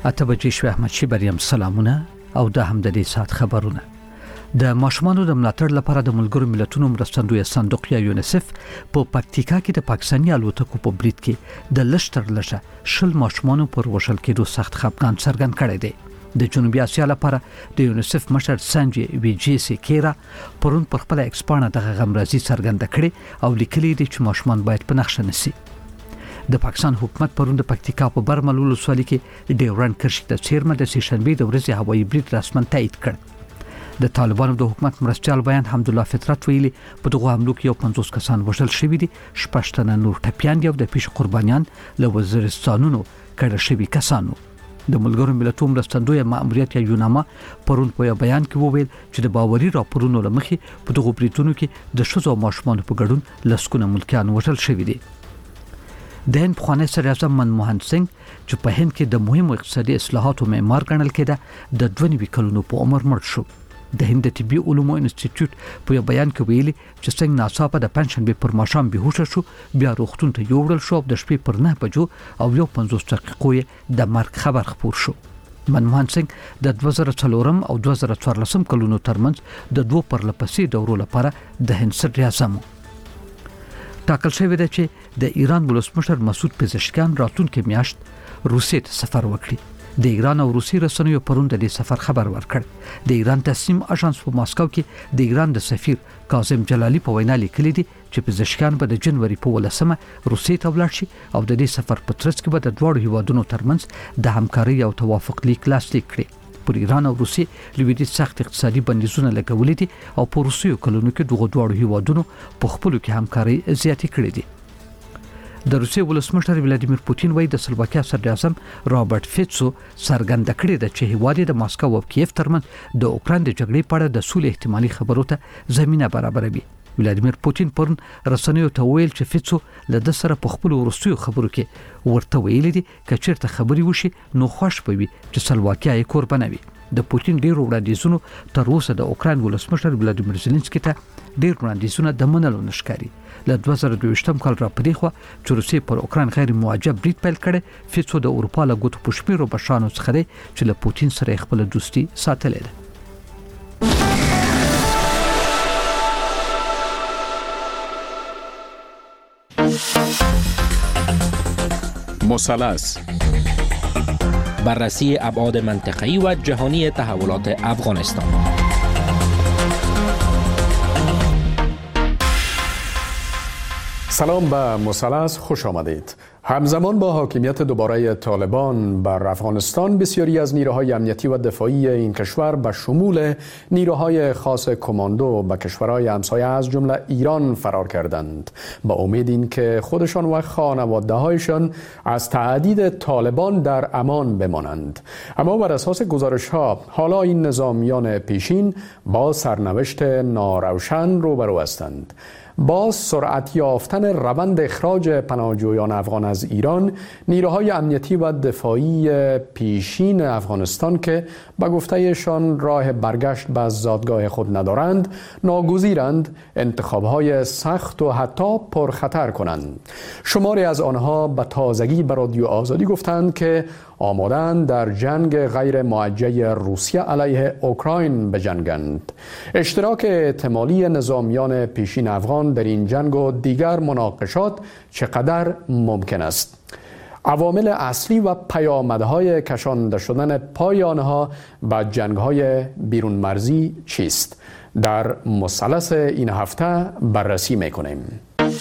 اته بجې شوې احمد شي بریم سلامونه او د هم د دې سات خبرونه. د ماشومانو د ملاتړ لپاره د ملګرو ملتونو مرستندوی صندوق یا یونیسف په پکتیکا کې د پاکستاني الوتکو په برید کې د لشتر لشه 10 ماشومانو پر وشل کېدو سخت خفګان څرګند کړی دی. د جنوبي اسیا لپاره د یونیسف مشر سانجي ویجی سیکیرا پرون پر خپل ایکسپانه د غمرازي څرګنده کړي او لیکلي دي چې ماشومان باید په نقشه نسی. د پاکستان حکومت پرون د پکتیکا په برمل ولسوالۍ کې ډیورن کرښې د چیرمن د سیشنبه د ورځې هوایي برید رسمن تایید کړ. د طالبانو د حکومت مرستيال بیان حمدالله فطرت ویلي په دغه حملو کې 50 کسان وژل شوي دي، 6 تنه نور ټپيان دي او د پیش قربانیان له وزیرستانونو کړه شوي کسانو. د ملګرو ملتونو مرستندوی ماموریت یا یوناما پرون په بیان کې وویل چې د باوري راپورونو لمخې په دغه بریټونو کې د شذو ماشومان په ګډون لسکونه ملکیان وژل شوي دي. د هند خواني صدر اعظم منموهن سنگ چې په هند کې د مهمو اقتصادي اصلاحاتو معمار ګڼل کېده د 22 کلونو په عمر مړ شو. د هند طبي علومو انسټیټیوټ په بیان کې ویلي چې څنګه ناڅاپه د پنځشنبه پر ماښام بهوش شو، بیا روغتون ته یوړل شو او د شپې پر 9 بجو او 50 دقیقې د مرګ خبر خپور شو. منموهن سنگ د 2004 او 2014 کلونو ترمنځ د دوه پرلپسې دورو لپاره د هند صدر اعظم ټاکل شوی دی چې د ایران ولسمشر مسعود پزشکیان راتلونکي میاشت روسیې ته سفر وکړي. د ایران او روسي رسنیو پرون د دې سفر خبر ورکړ. د ایران تصمیم اژانس په ماسکو کې د ایران د سفیر کاظم جلالی په وینا لیکلي دي چې پزشکیان به د جنوري په 18 روسیې ته ولاړ شي او د دې سفر په ترڅ کې به د دوه هیوادونو ترمنځ د همکارۍ او توافق لیک لاسلیک کړي. پر ایران او روسي لویدي سخت اقتصادي بندیزونه لګولې دي او په روسیو کلونو کې دغه دوه هیوادونو په خپل کې همکاري زیاتې کړې دي. د روسیې ولسمشر ولادیمیر پوتین وایي د سلوواکیا صدر اعظم رابرټ فیټسو څرګنده کړې ده چې هیواد د ماسکو او کیف ترمنځ د اوکران د جګړې په اړه د سولې احتمالي خبرو ته زمينه برابروي. ولادیمیر پوتین پرون رسنیو ته ویل چې فیټسو له د سره په خپل ورستیو خبرو کې ورته ویلي دي چې چیرته خبري وشي نو خوش پوي چې سلوواکیا یې قربانوي. د پوتین ډیر وړاندیزونه تر اوسه د اوکران ولسمشر ولادیمیر زيلنسکي ته ډیر وړاندیزونه د منلو نشکاري. له 2022 کال را پدې خو چې روسیې پر اوکران غیر موجب برید پیل کړي. فیټسو د اروپا له ګوتو پښپیرو بشانو څخه دی چې له پوتین سره خپل دوستي ساتلې ده. مثلث بررسی ابعاد منطقه‌ای و جهانی تحولات افغانستان. سلام به مثلث، خوش آمدید. همزمان با حاکمیت دوباره طالبان بر افغانستان، بسیاری از نیروهای امنیتی و دفاعی این کشور به شمول نیروهای خاص کماندو به کشورهای همسایه از جمله ایران فرار کردند با امید این که خودشان و خانواده‌هایشان از تهدید طالبان در امان بمانند. اما بر اساس گزارش‌ها حالا این نظامیان پیشین با سرنوشت ناروشن روبرو هستند. با سرعت یافتن روند اخراج پناهجویان افغان از ایران، نیروهای امنیتی و دفاعی پیشین افغانستان که به گفتهشان راه برگشت به زادگاه خود ندارند، ناگزیرند انتخابهای سخت و حتی پرخطر کنند. شماری از آنها به تازگی به رادیو آزادی گفتند که آمادند در جنگ غیر موجه روسیه علیه اوکراین بجنگند. اشتراک احتمالی نظامیان پیشین افغان در این جنگ و دیگر مناقشات چقدر ممکن است؟ عوامل اصلی و پیامدهای کشانده شدن پای آنها به جنگ‌های بیرون مرزی چیست؟ در مثلث این هفته بررسی می‌کنیم.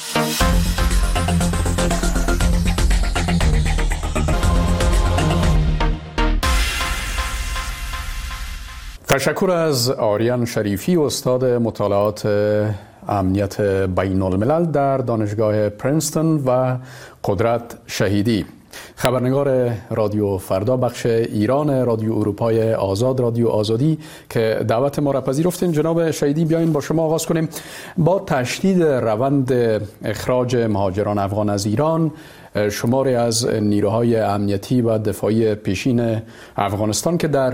تشکر از آریان شریفی، استاد مطالعات امنیت بین الملل در دانشگاه پرینستون و قدرت شهیدی، خبرنگار رادیو فردا بخش ایران رادیو اروپای آزاد رادیو آزادی که دعوت ما را پذیرفتین. جناب شهیدی، بیاین با شما آغاز کنیم. با تشدید روند اخراج مهاجران افغان از ایران، شماری از نیروهای امنیتی و دفاعی پیشین افغانستان که در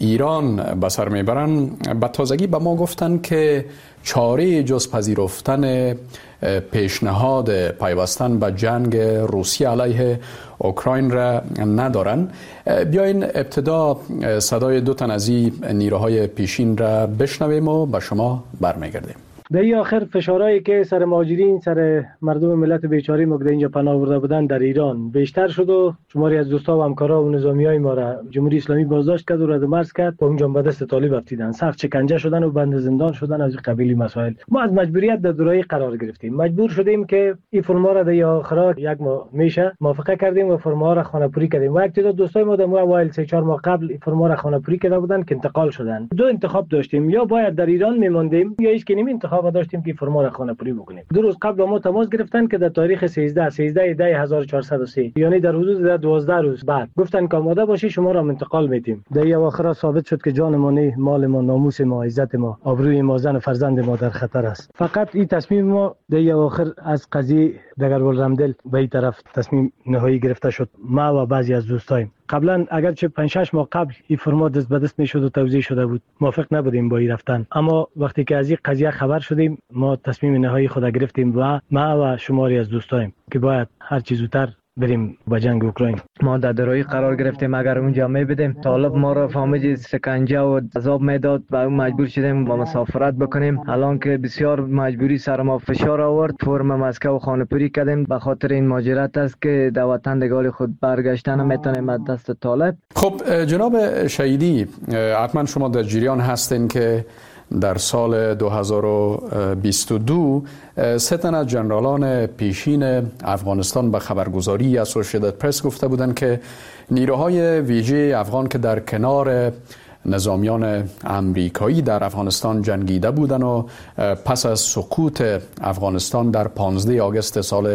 ایران به سر میبرن به تازگی به ما گفتن که چاره جز پذیرفتن پیشنهاد پیوستن به جنگ روسیه علیه اوکراین را ندارن. بیاین ابتدا صدای دو تن از این نیروهای پیشین را بشنویم و به شما برمیگردیم. در آخر فشارهایی که سر مهاجرین، سر مردم ملت بیچاره ما که اینجا پناه برده بودن در ایران بیشتر شد و شماری از دوستا و همکارا و نظامیای ما را جمهوری اسلامی بازداشت کرد و رد مرز کرد و اونجا به دست طالب افتیدن، سخت شکنجه شدن و بند زندان شدن. از این قبیل مسائل ما از مجبوریت در دورایی قرار گرفتیم، مجبور شدیم که این فرما را در آخر یک ماه میشه موافقه کردیم و فرما را خانه‌پوری کردیم. و یک تعداد دوستای ما در اوایل 3-4 ماه قبل این فرما را خانه‌پوری کرده بودن که انتقال شدن. دو انتخاب داشتیم، یا باید در ایران میماندیم یا هیچ کنیم انتخاب داشتیم که فرما را خانه‌پوری بکنیم. 2 روز قبل با ما تماس گرفتن که در تاریخ 13/10/1403 یعنی در حدود 12 روز بعد گفتن که آماده باشی شما را انتقال میدیم. در اواخر ثابت شد که جان ما نه، مال ما، ناموس ما، عزت ما، آبروی ما، زن و فرزند ما در خطر است. فقط این تصمیم ما در اواخر از قضیه دگربال رمدل به این طرف تصمیم نهایی گرفته شد. ما و بعضی از دوستایم قبلا اگرچه 5-6 ماه قبل این فرما دست به دست میشد و توزیع شده بود، موافق نبودیم با این رفتن، اما وقتی که از این قضیه خبر شدیم ما تصمیم نهایی خود گرفتیم و ما و شماری از دوستایم که باید هر چیز زودتر بریم با جنگ اوکراین. ما در درایی قرار گرفتیم، اگر اونجا میبدیم طالب ما را فهمید سکنجه و عذاب میداد و مجبور شدیم با مسافرت بکنیم. الان که بسیار مجبوری سر ما فشار آورد، فرم مسکو خانه‌پوری کردیم به خاطر این ماجرات است که در وطن دگال خود برگشتن نمیتونیم از دست طالب. خب جناب شهیدی، حتما شما در جریان هستین که در سال 2022 سه تن از جنرالان پیشین افغانستان به خبرگزاری اسوسییتد پرس گفته بودند که نیروهای ویژه افغان که در کنار نظامیان امریکایی در افغانستان جنگیده بودند و پس از سقوط افغانستان در 15 آگوست سال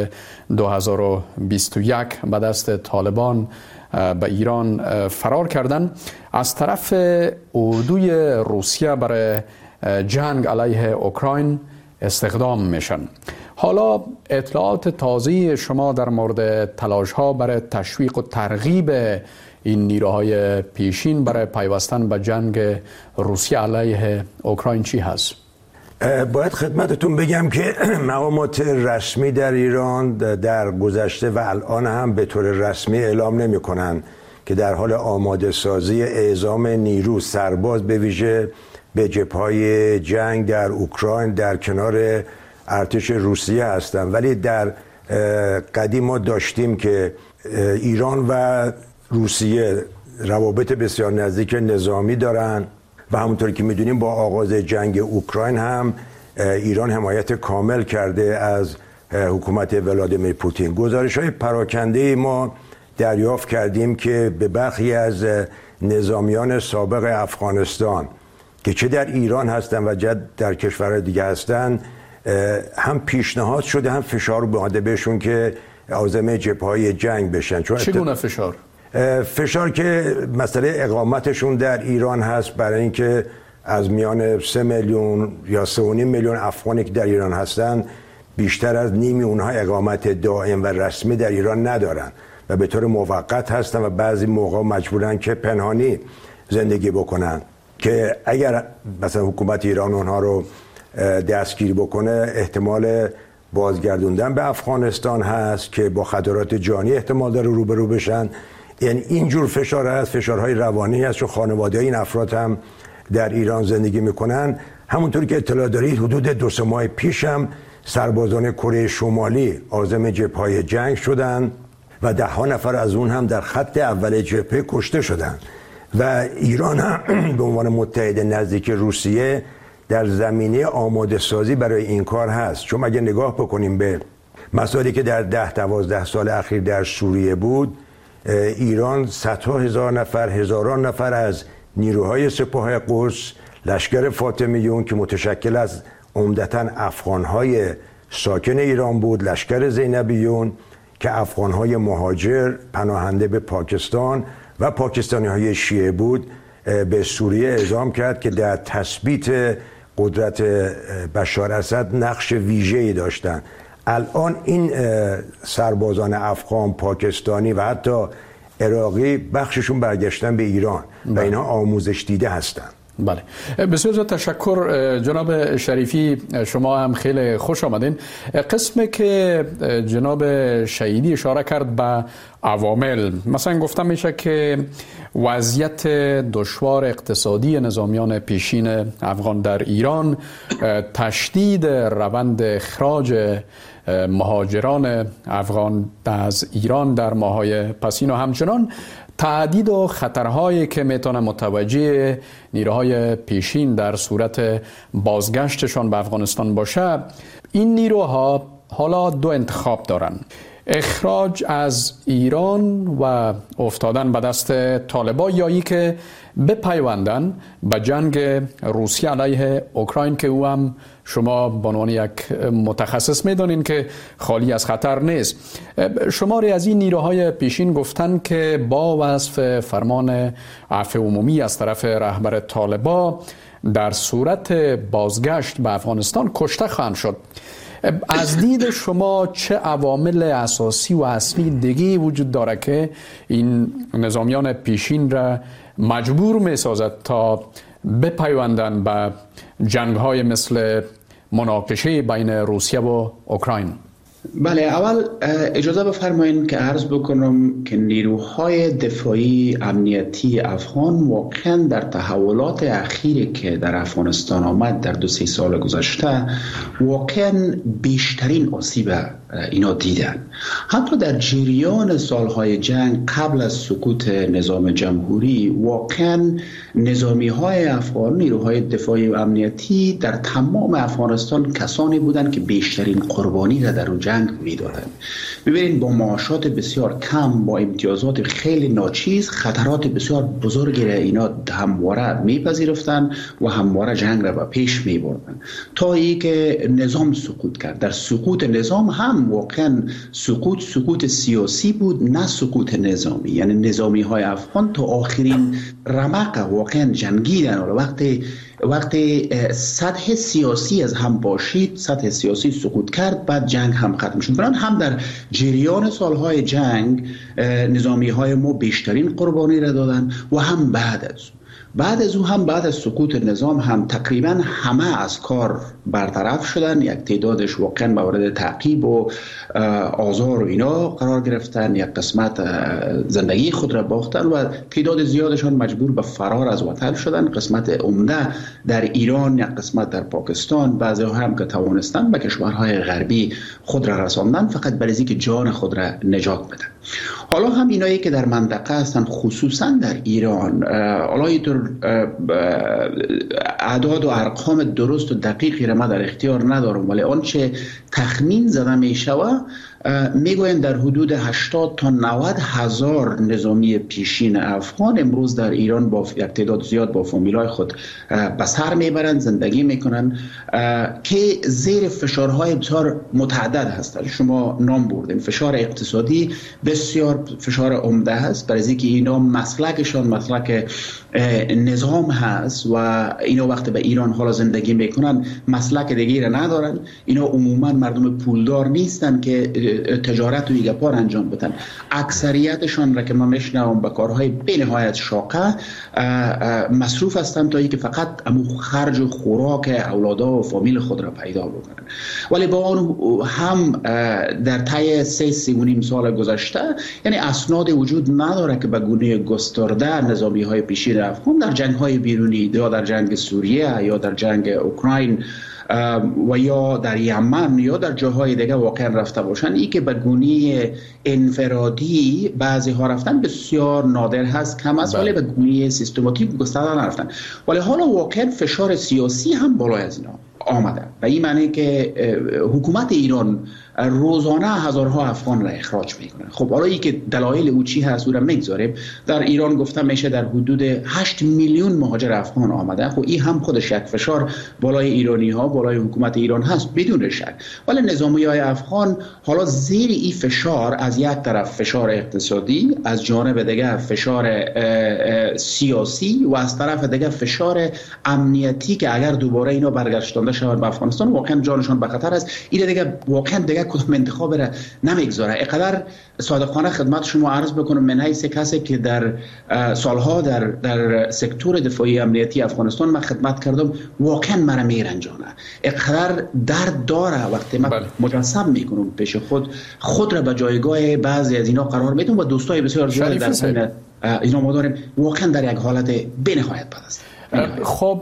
2021 به دست طالبان به ایران فرار کردند، از طرف اردوی روسیه برای جنگ علیه اوکراین استخدام میشن. حالا اطلاعات تازه شما در مورد تلاش ها برای تشویق و ترغیب این نیروهای پیشین برای پیوستن به جنگ روسیه علیه اوکراین چی هست؟ باید خدمتتون بگم که مقامات رسمی در ایران در گذشته و الان هم به طور رسمی اعلام نمی کنن که در حال آماده سازی اعزام نیرو سرباز به ویژه به جبهه‌های جنگ در اوکراین در کنار ارتش روسیه هستند. ولی در قدیم ما داشتیم که ایران و روسیه روابط بسیار نزدیک نظامی دارن و همونطور که میدونیم با آغاز جنگ اوکراین هم ایران حمایت کامل کرده از حکومت ولادیمیر پوتین. گزارش‌های پراکنده ما دریافت کردیم که به برخی از نظامیان سابق افغانستان که چه در ایران هستن و چه در کشورهای دیگه هستن هم پیشنهاد شده هم فشار اومده بهشون که عازم جبهه‌های جنگ بشن. چگونه فشار؟ فشار که مسئله اقامتشون در ایران هست، برای اینکه از میان 3 میلیون یا 3.5 میلیون افغانی که در ایران هستن بیشتر از نیمی اونها اقامت دائم و رسمی در ایران ندارن و به طور موقت هستن و بعضی موقع مجبورن که پنهانی زندگی بکنن که اگر مثلا حکومت ایران اونها رو دستگیر بکنه احتمال بازگردوندن به افغانستان هست که با خطرات جانی احتمال داره روبرو بشن. یعنی اینجور فشار هست، فشارهای روانی هست، چون خانواده این افراد هم در ایران زندگی میکنن. همونطور که اطلاع دارید حدود 2-3 ماه پیش هم سربازان کره شمالی عازم جبهه‌های جنگ شدن و 10 نفر از اون هم در خط اول جبهه کشته شدن و ایران هم به عنوان متحد نزدیک روسیه در زمینه آماده سازی برای این کار هست. چون اگه نگاه بکنیم به مسائلی که در 10-12 سال اخیر در سوریه بود، ایران صدها هزار نفر، هزاران نفر از نیروهای سپاه قدس، لشکر فاطمیون که متشکل از عمدتاً افغانهای ساکن ایران بود، لشکر زینبیون که افغانهای مهاجر پناهنده به پاکستان و پاکستانی‌های شیعه بود، به سوریه اعزام کرد که در تثبیت قدرت بشار اسد نقش ویژه‌ای داشتند. الان این سربازان افغان، پاکستانی و حتی عراقی بخششون برگشتن به ایران و اینها آموزش دیده هستند. بله، بسیار زیاد تشکر جناب شریفی، شما هم خیلی خوش آمدین. قسمی که جناب شهیدی اشاره کرد به عوامل، مثلا گفتم میشه که وضعیت دشوار اقتصادی نظامیان پیشین افغان در ایران، تشدید روند اخراج مهاجران افغان از ایران در ماه‌های پسین و همچنان تهدید و خطرهایی که میتونه متوجه نیروهای پیشین در صورت بازگشتشان به افغانستان باشه، این نیروها حالا دو انتخاب دارن: اخراج از ایران و افتادن به دست طالبان، یا ای که بپیوندن به جنگ روسیه علیه اوکراین که او هم شما به عنوان یک متخصص میدانین که خالی از خطر نیست. شماری از این نیروهای پیشین گفتن که با وصف فرمان عفو عمومی از طرف رهبر طالبان در صورت بازگشت به افغانستان کشته خواهند شد. از دید شما چه عوامل اساسی و اصلی دیگه وجود داره که این نظامیان پیشین را مجبور می سازد تا بپیوندن به جنگ‌های مثل مناقشه بین روسیه و اوکراین؟ بله، اول اجازه بفرمایید که عرض بکنم که نیروهای دفاعی امنیتی افغان واقعا در تحولات اخیری که در افغانستان آمد در 2-3 سال گذشته واقعا بیشترین آسیب اینا دیدن. حتی در جریان سالهای جنگ قبل از سقوط نظام جمهوری واقعا نظامی های افغان، نیروهای دفاعی و امنیتی در تمام افغانستان کسانی بودند که بیشترین قربانی را در جنگ میدادند. ببینید با معاشات بسیار کم، با امتیازات خیلی ناچیز، خطرات بسیار بزرگی را اینا همواره میپذیرفتند و همواره جنگ را به پیش میبردند تا اینکه نظام سقوط کرد. در سقوط نظام هم واقعا سقوط سیاسی بود، نه سقوط نظامی. یعنی نظامی های افغان تا آخرین رمق واقعا جنگیدن. وقتی سطح سیاسی از هم باشید، سطح سیاسی سقوط کرد، بعد جنگ هم ختم شد. برای هم در جریان سالهای جنگ نظامی های ما بیشترین قربانی را دادن و هم بعد از او هم بعد از سقوط نظام هم تقریبا همه از کار برطرف شدن. یک تعدادش واقعا مورد تعقیب و آزار و اینا قرار گرفتن، یک قسمت زندگی خود را باختن و تعداد زیادشان مجبور به فرار از وطن شدن. قسمت عمده در ایران، یک قسمت در پاکستان، بعضی ها هم که توانستن به کشورهای غربی خود را رساندن فقط برای اینکه جان خود را نجات بدن. حالا هم اینایی که در منطقه هستن، خصوصا در ایران، حالا اینطور اعداد و ارقام درست و دقیقی را من در اختیار ندارم، ولی آنچه تخمین زده می شود میگوین در حدود 80 تا 90 هزار نظامی پیشین افغان امروز در ایران با یک تعداد زیاد با فامیلای خود به سر میبرند، زندگی میکنن که زیر فشارهای بسیار متعدد هستند. شما نام بردیم، فشار اقتصادی بسیار فشار عمده هست، برای اینکه اینا مسلکشان مسلک نظام هست و اینا وقتی به ایران حالا زندگی میکنن مسلک دیگه را ندارن. اینا عموما مردم پولدار نیستن که تجارت و ایگپار انجام بدن. اکثریتشان را که من میشنوم به کارهای بنهایت شاقه مصروف هستند تا اینکه فقط خرج و خوراک اولادا و فامیل خود را پیدا بکنن. ولی با آن هم در طی 3.5 سال گذشته یعنی اسناد وجود نداره که به گونه گسترده نظامی های پیشین افغان در جنگ های بیرونی یا در جنگ سوریه یا در جنگ اوکراین و یا در یمن یا در جاهای دیگه واقعا رفته باشن. این که به گونه انفرادی بعضی ها رفتن بسیار نادر هست، کم است، ولی به گونه سیستماتیک گسترده نرفتن. ولی حالا واقعا فشار سیاسی هم بالای از اینا آمده و این معنی که حکومت ایران روزانه هزارها افغان را اخراج میکنه. خب حالا این که دلایل او چی هست او را میگذاریم. در ایران گفتم میشه در حدود 8 میلیون مهاجر افغان آمده. خب این هم خودش یک فشار بالای ایرانی ها، بالای حکومت ایران هست بدون شک. ولی نظامی های افغان حالا زیر این فشار، از یک طرف فشار اقتصادی، از جانب دیگه فشار سیاسی و از طرف دیگه فشار امنیتی که اگر دوباره اینا برگشتانده شود به افغانستان واقعا جانشان به خطر است. این دیگه واقعا دیگه یک کدام انتخاب را نمیگذاره. اینقدر صادقانه خدمت شما عرض بکنم من حیث کسی که در سالها در سکتور دفاعی امنیتی افغانستان من خدمت کردم، واقعا مرا میرنجانه. اینقدر درد داره وقتی من مجسم میکنم پیش خود را به جایگاه بعضی از اینا قرار میدم و دوستای بسیار زیادی در اینا ما داریم، واقعا در یک حالت بی‌نهایت بد است. خب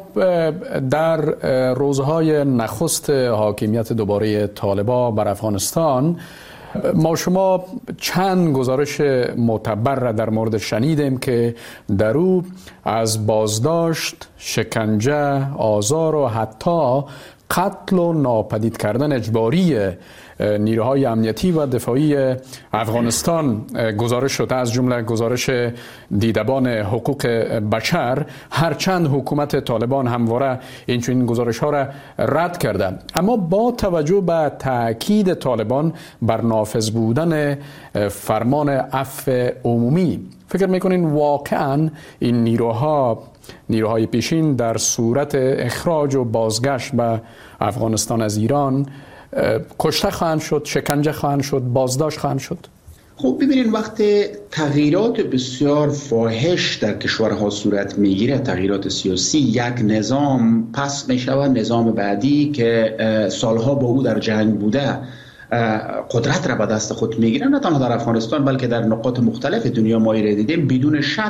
در روزهای نخست حاکمیت دوباره طالبان بر افغانستان ما شما چند گزارش معتبر را در مورد شنیدیم که در او از بازداشت، شکنجه، آزار و حتی قتل و ناپدید کردن اجباری نیروهای امنیتی و دفاعی افغانستان گزارش شده، از جمله گزارش دیدبان حقوق بشر، هرچند حکومت طالبان همواره این گزارش ها را رد کرده. اما با توجه به تاکید طالبان بر نافذ بودن فرمان عفو عمومی، فکر میکنین واقعا این نیروهای پیشین در صورت اخراج و بازگشت به افغانستان از ایران کشته خواهند شد، شکنجه خواهند شد، بازداشت خواهند شد؟ خب ببینید وقتی تغییرات بسیار فاحش در کشورها صورت میگیره، تغییرات سیاسی، یک نظام پس میشود، نظام بعدی که سالها با او در جنگ بوده قدرت را به دست خود میگیرن، نه تنها در افغانستان بلکه در نقاط مختلف دنیا ما را دیدیم. بدون شک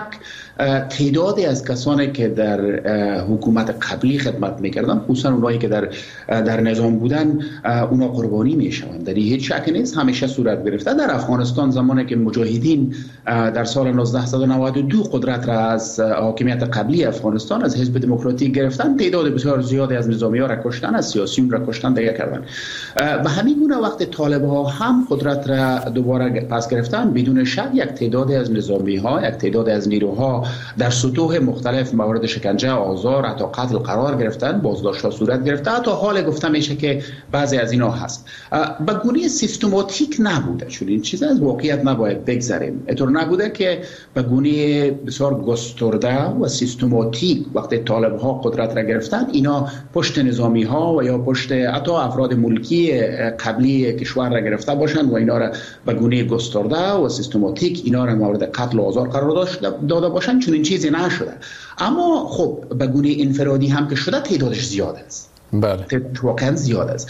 تعدادی از کسانی که در حکومت قبلی خدمت میکردن، خصوصا اونایی که در نظام بودن، اونا قربانی میشوند. در این هیچ شک نیست، همیشه صورت گرفته. در افغانستان زمانی که مجاهدین در سال 1992 قدرت را از حاکمیت قبلی افغانستان از حزب دموکراتیک گرفتن، تعداد بسیار زیادی از نظامی‌ها را کشتن، از سیاسیون را کشتن، دیگه کردن. و همین گونه وقتی طالب‌ها هم قدرت را دوباره پس گرفتن، بدون شک یک تعدادی از نظامی‌ها، یک تعدادی از نیروها در سطوح مختلف مورد شکنجه، آزار، حتی قتل قرار گرفتن، بازداشت‌ها صورت گرفته. حتی حال گفته میشه که بعضی از اینا هست به گونه سیستماتیک نبوده، چون این چیز از واقعیت نباید بگذریم. اینطور نبوده که به گونه بسیار گسترده و سیستماتیک وقتی طالب‌ها قدرت را گرفتن، اینا پشت نظامی‌ها و یا پشت حتی افراد ملکی قبلی کشور را گرفته باشند و اینا را به گونه گسترده و سیستماتیک اینا را مورد قتل و آزار قرار داده باشند، چون این چیزی نشده. اما خب به گونه انفرادی هم که شده تعدادش زیاد است. بله، واقعا زیاد است.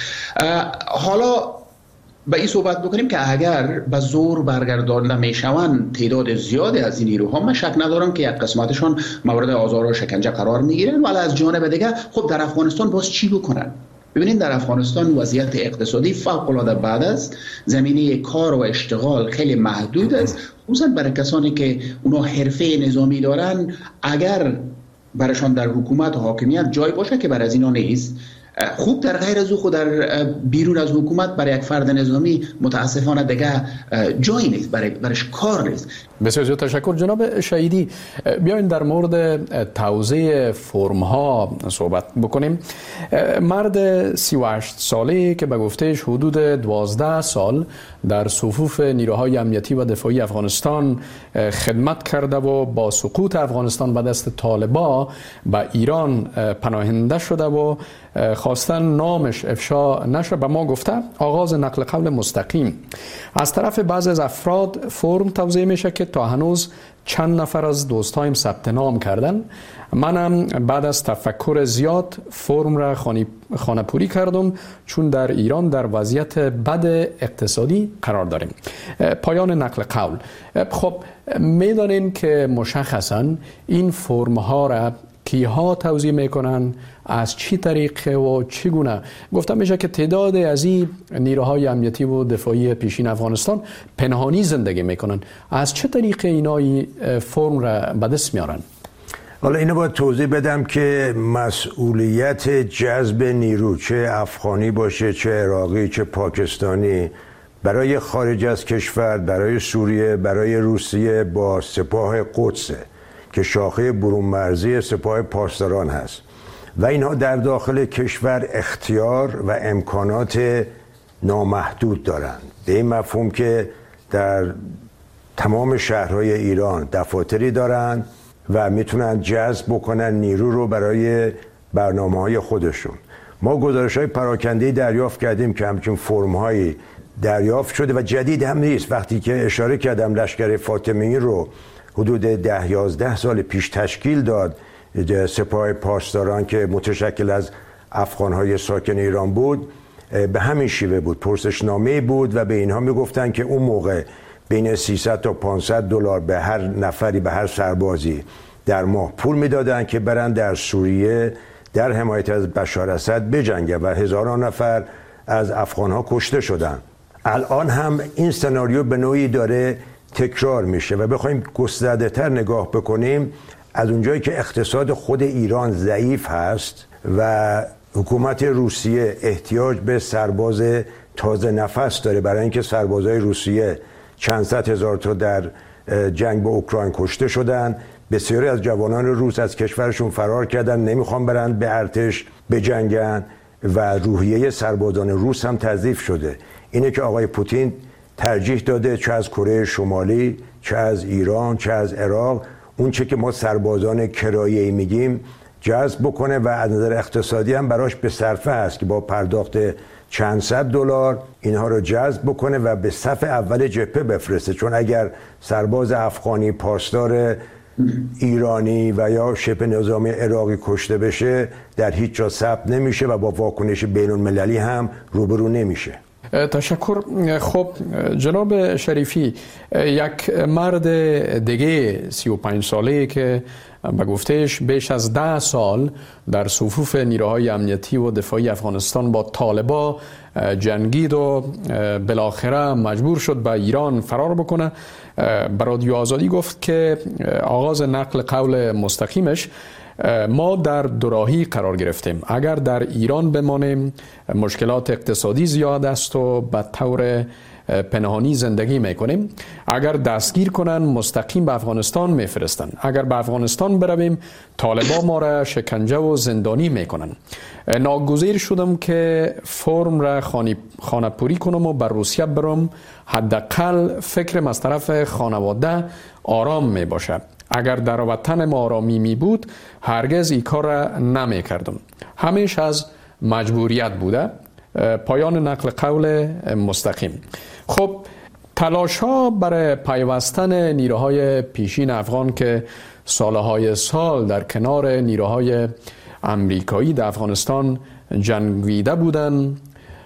حالا به این صحبت بکنیم که اگر به زور برگردانده میشوند تعداد زیادی از این نیروها، من شک ندارم که یک قسمتشان مورد آزار و شکنجه قرار میگیرن، ولی از جانب دیگه خب در افغانستان باز چی بکنن؟ ببینید در افغانستان وضعیت اقتصادی فوق العاده بد است، زمینه کار و اشتغال خیلی محدود است، خصوصا برای کسانی که اونا حرفه نظامی دارن. اگر برایشان در حکومت و حاکمیت جای باشه که برای از اینا نیست، خوب در غیر از او خود در بیرون از حکومت برای یک فرد نظامی متاسفانه دیگه جایی نیست، برایش کار نیست. بسیار زیاد تشکر. جناب شهیدی، بیاین در مورد توزیع فرم ها صحبت بکنیم. مرد 38 ساله که به گفتهش حدود 12 سال در صفوف نیروهای امنیتی و دفاعی افغانستان خدمت کرده و با سقوط افغانستان به دست طالبان به ایران پناهنده شده و خواستن نامش افشا نشه، به ما گفته آغاز نقل قول مستقیم از طرف بعضی از افراد فرم توزیع میشه که تا هنوز چند نفر از دوستایم ثبت نام کردن. منم بعد از تفکر زیاد فرم را خانه پوری کردم، چون در ایران در وضعیت بد اقتصادی قرار داریم. پایان نقل قول. خب میدانین که مشخصا این فرم ها را کیها توزیع میکنن، از چی طریقه و چگونه؟ گفته میشه که تعداد از این نیروهای امنیتی و دفاعی پیشین افغانستان پنهانی زندگی میکنن. از چه طریقه اینا فرم را به دست میارن؟ حالا اینو باید توضیح بدم که مسئولیت جذب نیرو، چه افغانی باشه، چه عراقی، چه پاکستانی، برای خارج از کشور، برای سوریه، برای روسیه با سپاه قدس که شاخه برون مرزی سپاه پاسداران هست و اینها در داخل کشور اختیار و امکانات نامحدود دارند. به این مفهوم که در تمام شهرهای ایران دفاتری دارند و میتونن جذب بکنن نیرو رو برای برنامه‌های خودشون. ما گزارش‌های پراکنده‌ای دریافت کردیم که همچون فرم‌هایی دریافت شده و جدید هم نیست. وقتی که اشاره کردم لشکر فاطمی رو حدود 10-11 سال پیش تشکیل داد سپاه پاسداران که متشکل از افغان‌های ساکن ایران بود، به همین شیوه بود. پرسشنامه بود و به اینها میگفتن که اون موقع بین 300 تا 500 دلار به هر نفری، به هر سربازی در ماه پول میدادن که برن در سوریه در حمایت از بشار اسد بجنگن و هزاران نفر از افغان‌ها کشته شدن. الان هم این سناریو به نوعی داره تکرار میشه و بخوایم گسترده‌تر نگاه بکنیم، از اونجایی که اقتصاد خود ایران ضعیف هست و حکومت روسیه احتیاج به سرباز تازه نفس داره برای اینکه سربازای روسیه چند صد هزار تا در جنگ با اوکراین کشته شدن، بسیاری از جوانان روس از کشورشون فرار کردن، نمیخوان برن به ارتش بجنگن و روحیه سربازان روس هم تضعیف شده. اینه که آقای پوتین ترجیح داده چه از کره شمالی، چه از ایران، چه از عراق، اون چه که ما سربازان کرایه‌ای میگیم جذب بکنه و از نظر اقتصادی هم براش به صرفه هست که با پرداخت چند صد دلار اینها رو جذب بکنه و به صف اول جبهه بفرسته. چون اگر سرباز افغانی پاسدار ایرانی و یا شبه نظامی عراقی کشته بشه در هیچ جا ثبت نمیشه و با واکنش بین المللی هم روبرو نمیشه. تشکر. خب جناب شریفی، یک مرد دیگه 35 ساله که به گفتهش بیش از 10 سال در صفوف نیروهای امنیتی و دفاعی افغانستان با طالبا جنگید و بالاخره مجبور شد به ایران فرار بکنه، به رادیو آزادی گفت که آغاز نقل قول مستقیمش ما در دوراهی قرار گرفتیم. اگر در ایران بمانیم مشکلات اقتصادی زیاد است و به طور پنهانی زندگی میکنیم. اگر دستگیر کنن مستقیم به افغانستان میفرستن. اگر به افغانستان برویم طالبا ما را شکنجه و زندانی میکنن. ناگزیر شدم که فرم را خانه پوری کنم و بر روسیه برم، حداقل فکرم از طرف خانواده آرام می باشه. اگر در وطن ما آرامی می بود هرگز این کار را نمی کردم. همیشه از مجبوریت بوده. پایان نقل قول مستقیم. خب تلاش ها برای پیوستن نیروهای پیشین افغان که سالهای سال در کنار نیروهای امریکایی در افغانستان جنگیده بودند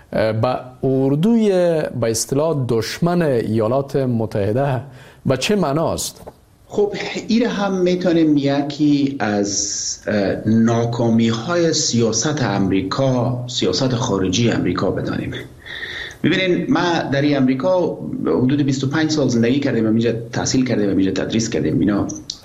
با اردوی به اصطلاح دشمن ایالات متحده به چه معناست؟ خب این هم میتونیم یکی از ناکامی های سیاست امریکا، سیاست خارجی امریکا بدانیم. ببینین ما در امریکا حدود 25 سال زندگی کردیم و اینجا تحصیل کردیم و اینجا تدریس کردیم. اینا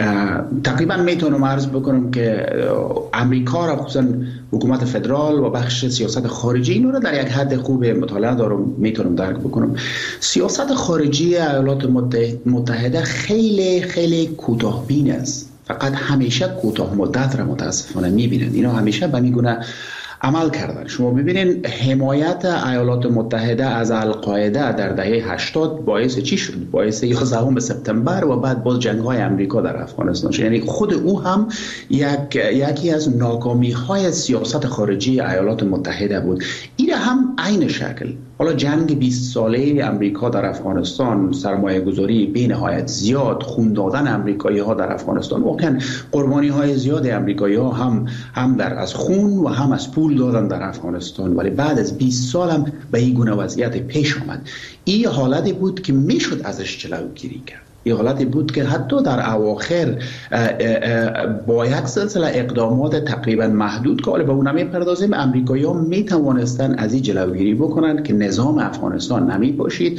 تقریبا میتونم عرض بکنم که امریکا را خصوصا حکومت فدرال و بخش سیاست خارجی اینو را در یک حد خوب مطالعه دارم، میتونم درک بکنم. سیاست خارجی ایالات متحده خیلی خیلی کوتاه‌بین است. فقط همیشه کوتاه مدت را متاسفانه میبینن. اینا همیشه به میگونه عمل کردن. شما ببینید حمایت ایالات متحده از القاعده در دهه 80 باعث چی شد؟ باعث 11 سپتامبر و بعد باز جنگ‌های امریکا در افغانستان شد. یعنی خود او هم یکی از ناکامی‌های سیاست خارجی ایالات متحده بود. این هم عین شکل. حالا جنگ 20 ساله امریکا در افغانستان، سرمایه گذاری بی نهایت زیاد، خون دادن امریکایی ها در افغانستان، واقعا قربانی های زیاد امریکایی ها هم در از خون و هم از پول دادن در افغانستان، ولی بعد از 20 سال هم به این گونه وضعیت پیش آمد. این حالتی بود که میشد ازش جلوگیری کرد. این حالتی بود که حتی در اواخر با یک سلسله اقدامات تقریبا محدود که حالا به اون نمی‌پردازیم، امریکایی‌ها می‌توانستند از این جلوگیری بکنند که نظام افغانستان نمی‌پاشید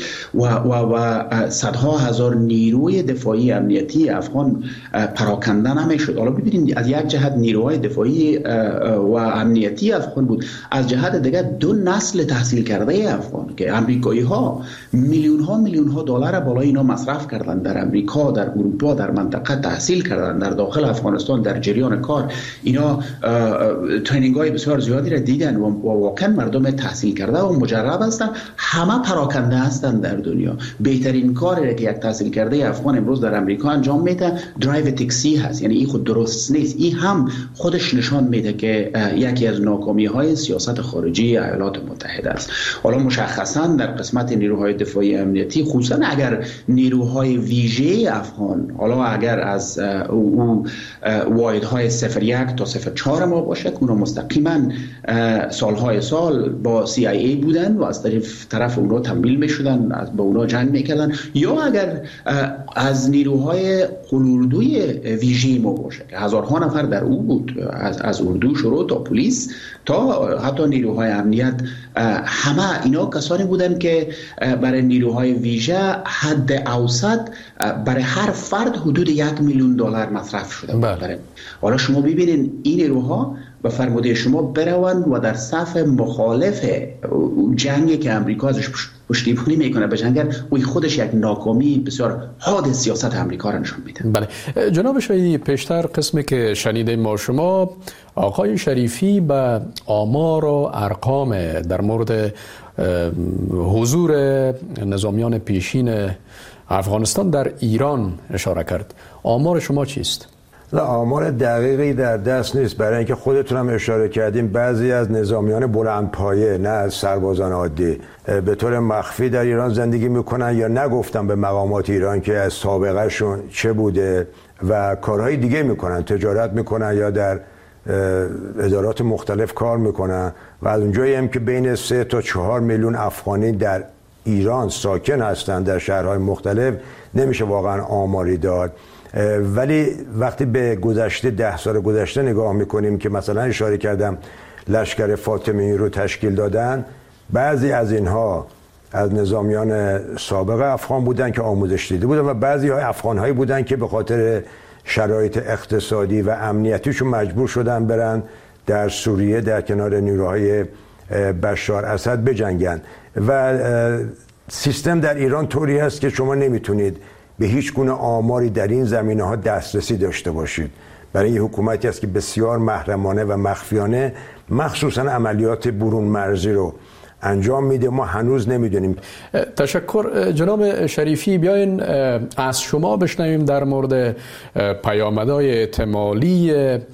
و صدها هزار نیروی دفاعی امنیتی افغان پراکنده نمی‌شد. حالا ببینید از یک جهت نیروهای دفاعی و امنیتی افغان بود، از جهت دیگر دو نسل تحصیل کرده افغان که امریکایی‌ها میلیون‌ها دلار بالای اینا مصرف کردند در در امریکا، در اروپا، در منطقه تحصیل کردن، در داخل افغانستان در جریان کار اینا ترینینگ های بسیار زیادی را دیدن و واقعا مردم تحصیل کرده و مجرب هستند. همه پراکنده هستند در دنیا. بهترین کاری که یک تحصیل کرده افغان امروز در امریکا انجام میده درایو تاکسی هست. یعنی این خود درست نیست. این هم خودش نشان میده که یکی از ناکامی های سیاست خارجی ایالات متحده است. حالا مشخصا در قسمت نیروهای دفاعی امنیتی، خصوصا اگر نیروهای ویژه افغان، حالا اگر از او واحدهای 01 تا 04 ما باشه که اونا مستقیما سالهای سال با CIA بودن و از طرف اونا تمویل میشدن، با اونا جنگ میکردن، یا اگر از نیروهای قلوردوی ویژه ما باشه که هزارها نفر در او بود، از اردو شروع تا پلیس تا حتی نیروهای امنیت، همه اینا کسانی بودن که برای نیروهای ویژه حد اوسط برای هر فرد حدود $1,000,000 مصرف شده بود. حالا شما ببینید این نیروها به فرموده شما بروند و در صف مخالف جنگی که امریکا ازش پشتیبانی میکنه بجنگن، و خودش یک ناکامی بسیار حاد سیاست امریکا را نشون میده. بله جناب شهیدی، پیشتر قسمی که شنیده ما شما آقای شریفی به آمار و ارقام در مورد حضور نظامیان پیشین افغانستان در ایران اشاره کرد. آمار شما چیست؟ نه، آمار دقیقی در دست نیست، برای اینکه خودتون هم اشاره کردیم بعضی از نظامیان بلندپایه، نه از سربازان عادی، به طور مخفی در ایران زندگی میکنن یا نگفتن به مقامات ایران که از سابقه شون چه بوده و کارهای دیگه میکنن، تجارت میکنن یا در ادارات مختلف کار میکنن و از اونجایی هم که بین 3 تا 4 میلیون افغانی در ایران ساکن هستند در شهرهای مختلف نمیشه واقعا آماری داد. ولی وقتی به گذشته 10 سال گذشته نگاه میکنیم که مثلا اشاره کردم لشکر فاطمی رو تشکیل دادن، بعضی از اینها از نظامیان سابق افغان بودن که آموزش دیده بودن و بعضی های افغان هایی بودن که به خاطر شرایط اقتصادی و امنیتیشون مجبور شدن برن در سوریه در کنار نیروهای بشار اسد بجنگن و سیستم در ایران طوری هست که شما نمیتونید به هیچ گونه آماری در این زمینه‌ها دسترسی داشته باشید. برای این حکومتی است که بسیار محرمانه و مخفیانه مخصوصا عملیات برون مرزی رو انجام میده. ما هنوز نمیدونیم. تشکر جناب شریفی. بیاین از شما بشنویم در مورد پیامدهای احتمالی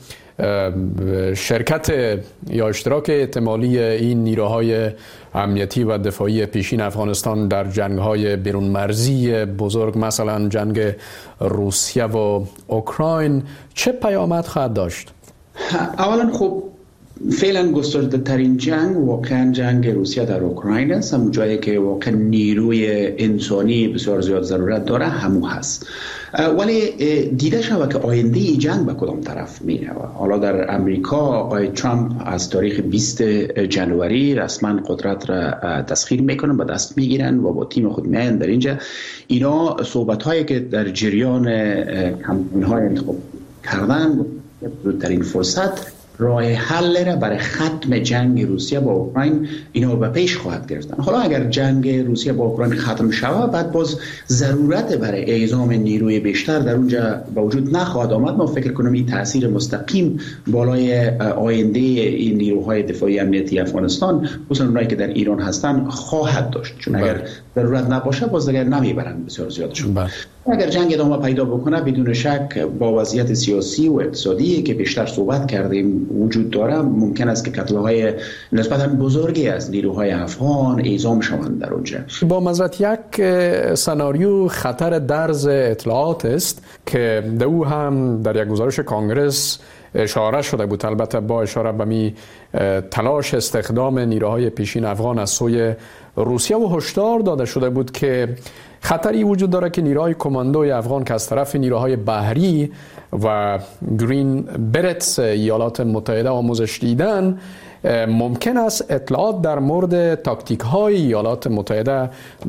شرکت یا اشتراک احتمالی این نیروهای امنیتی و دفاعی پیشین افغانستان در جنگ‌های بیرون مرزی بزرگ، مثلا جنگ روسیه و اوکراین، چه پیامد خواهد داشت؟ اولا خب فعلا گسترده ترین جنگ واقعا جنگ روسیه در اوکراین است. همون جایی که واقعا نیروی انسانی بسیار زیاد ضرورت داره همون هست. ولی دیده شود که آینده ای جنگ به کدام طرف میره. حالا در امریکا آقای ترامپ از تاریخ 20 جنوری رسما قدرت را تسخیر میکنن، به دست میگیرن و با تیم خود میان در اینجا. اینا صحبت هایی که در جریان کمپین های انتخاب کردن در این فرصت راه حل را برای ختم جنگ روسیه با اوکراین اینا به پیش خواهد گرفتن. حالا اگر جنگ روسیه با اوکراین ختم شود، بعد باز ضرورت برای اعزام نیروی بیشتر در اونجا به وجود نخواهد آمد. ما فکر کنم این تاثیر مستقیم بالای آینده این نیروهای دفاعی امنیتی افغانستان، خصوصا اونایی که در ایران هستن، خواهد داشت. چون اگر ضرورت نباشه باز دیگر نمیبرن بسیار زیادشون. اگر جنگ ادامه پیدا بکنه، بدون شک با وضعیت سیاسی و اقتصادی که بیشتر صحبت کردیم وجود داره، ممکن است که کتله‌های نسبتاً بزرگی از نیروهای افغان اعزام شوند در اونجا. با منظرت یک سناریو خطر درز اطلاعات است که در او هم در یک گزارش کانگرس اشاره شده بود، البته با اشاره به می تلاش استخدام نیروهای پیشین افغان از سوی روسیه و هشدار داده شده بود که خطری وجود داره که نیروهای کماندوی افغان که از طرف نیروهای بحری و گرین برتس ایالات متحده آموزش دیدن، ممکن است اطلاعات در مورد تاکتیک های ایالات متحده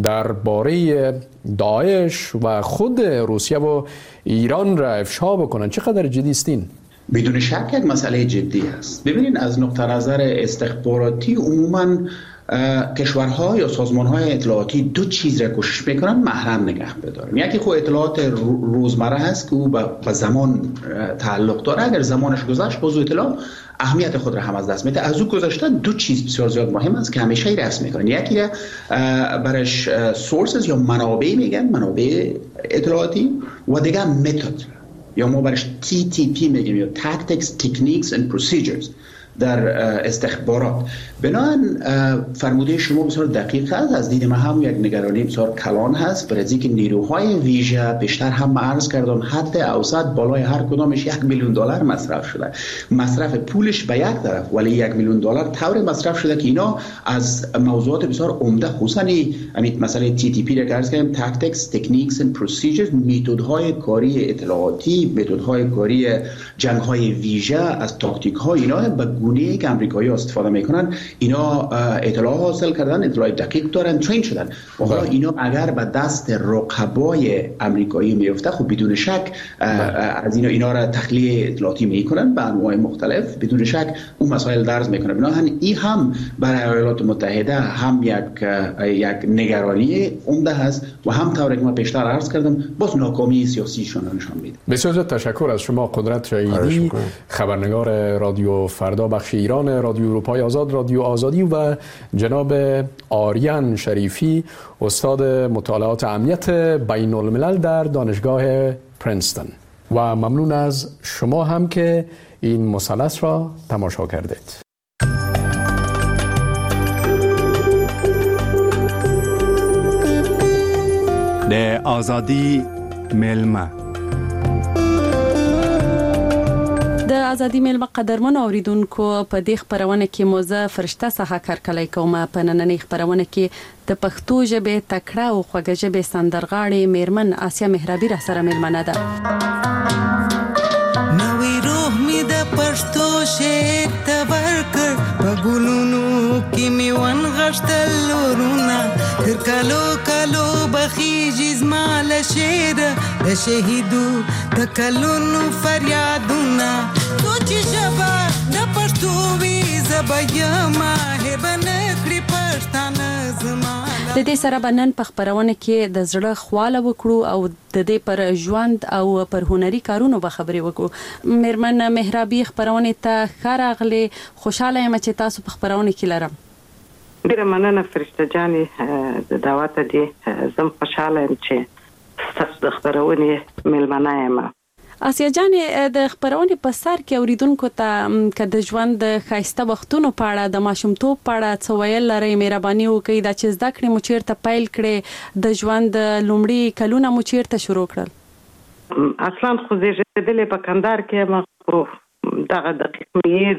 درباره داعش و خود روسیه و ایران را افشا بکنن. چقدر جدی است این؟ بدون شک یک مسئله جدی است. ببینید از نقطه نظر استخباراتی عموما کشورها یا سازمانهای اطلاعاتی دو چیز را کوشش میکنن محرم نگه بدارن. یکی خود اطلاعات روزمره هست که او به زمان تعلق داره، اگر زمانش گذشت باز اطلاع اهمیت خود را هم از دست میده. از او گذشته دو چیز بسیار زیاد مهم است که همیشه ای رسم میکنن. یکی را برش سورسز یا منابع میگن، منابع اطلاعاتی، و دیگه متد یا ما برش TTP میگیم یا Tactics, Techniques and Procedures در استخبارات. بنابراین فرموده شما بسیار دقیق است. از دید من هم یک نگرانی بسیار کلان هست، برای اینکه نیروهای ویژه بیشتر هم عرض کردم حد اوسط بالای هر کدامش $1,000,000 مصرف شده. مصرف پولش به یک طرف، ولی $1,000,000 طور مصرف شده که اینا از موضوعات بسیار عمده، خصوصا همین مسئله TTP را که عرض کردم، Tactics, Techniques and Procedures، متدهای کاری اطلاعاتی، متدهای کاری جنگ‌های ویژه، از تاکتیک‌های اینا به گونه‌ای که آمریکایی‌ها استفاده میکنن، اینا اطلاع حاصل کردن، اطلاع دقیق دارن، ترین شدن. و حالا اینا اگر به دست رقبای آمریکایی میفته، خب بدون شک از اینا را تخلیه اطلاعاتی میکنن به انواع مختلف، بدون شک اون مسائل درز میکنه. بنابراین این هم برای ایالات متحده هم یک نگرانی عمده هست و هم طوری که من پیشتر عرض کردم باز ناکامی سیاسیشون نشان میده. بسیار تشکر از شما قدرت شهیدی، خبرنگار رادیو فردا بخش ایران، رادیو اروپای آزاد، رادیو آزادی، و جناب آریان شریفی، استاد مطالعات امنیت بین الملل در دانشگاه پرینستون. و ممنون از شما هم که این مثلث را تماشا کردید. د آزادی ملمه د ازادي میلمه قدرمن اوریدونکو، په دې خبرونه کې موزه فرشته څخه کارکلای کوم. په نننۍ خبرونه کې د پښتو ژبې تکړه او خوږه ژبې سندرغاړې میرمن آسیا مهرابي را سره میلمنه ده. نوې روح می د پښتو شعر تبر کړ، په ګلونو کې می ون غشتل ورونه، تر کالو کالو بخیږي زما له شعر د شهیدو د کلونو فریادونه. سوچ ژبه د پښتو وي زبېما هبن کړی پښتانه زما. د دې سره بنن په خبرونه کې د زړه خواله وکړو او د دې پر ژوند او پر هنري کارونو به خبرې وکړو. میرمن مهرابي خبرونه ته خراغله، خوشاله یم چې تاسو په خبرونه کې لرم. ډیره مننه فرشته جانې د دعوت دی. زم خوشاله یم چې تاسو د خبرونه میلمنه یم. آسیا جانې د خبرونه په سر کې اوریدونکو ته که د ژوند د خاصه وختونو په اړه، د ماشومتوب په اړه څه ویل لري، مهرباني وکړئ. دا چې زده کړې مو چیرته پیل کړې، د ژوند لومړي کلونه مو چیرته شروع کړل؟ اصلا خو زیږېدلې په کندهار کې یم. دغه دقیق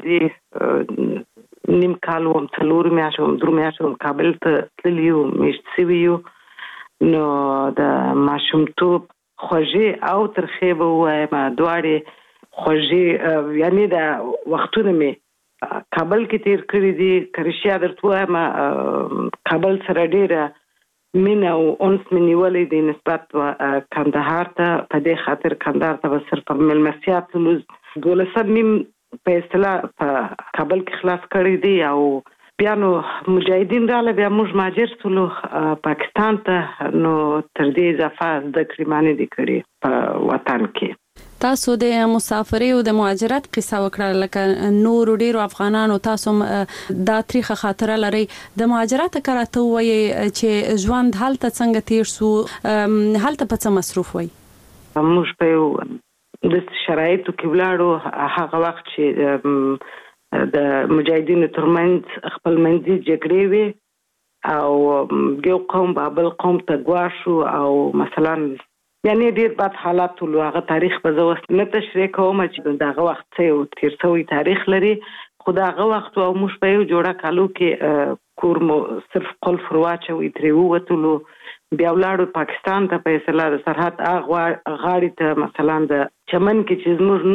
دی نیم کال وم، 4 میاشتې وم، 3 میاشتې وم کابل ته تللي یو، میشت سوي یو. نو د ماشومتوب خوږې او ترخې به ووایم، دواړې خوږې، یعنی د وختونه مې کابل کې تیر کړي دي. که رښتیا درته ووایم کابل سره ډېره مینه او انس مې نیولی دی نسبت کندهار ته. په دې خاطر کندهار ته به صرف میلمستیا تلو. 12 نیم په اصطلاح په کابل کې خلاص کړي دي او بیا نو مجاهدین رااله، بیا موږ مهاجر شولو پاکستان ته. نو تر دې اضافه زده کړې ما نه دي کړې په وطن کې. تاسو د مسافرۍ او د مهاجرت قصه وکړه، لکه نور ډیرو افغانانو تاسو دا تاریخ خاطره لري. د مهاجرت کراته وایي چې ژوند هلته څنګه تیر سو، هلته په څه مصروف وای؟ موږ په یو د شرایطو کې ولاړو، هغه وخت چې د مجاهدینو ترمنځ خپل منځي جګړې وي او یو قوم بل قوم ته ګواښو او مثلا یعنی ډیر بد حالات ول. هغه تاریخ په زو نه تشریح کوم چې دغه وخت څه تیر شوی تاریخ لري. خو دغه وخت او موږ په یو جوړه کالو کې کور مو صرف قلف واچوي، ترې ووتلو، بیا ولاړو پاکستان ته په اصطلاح د سرحد غاړې ته، مثلا د چمن کې چې زموږ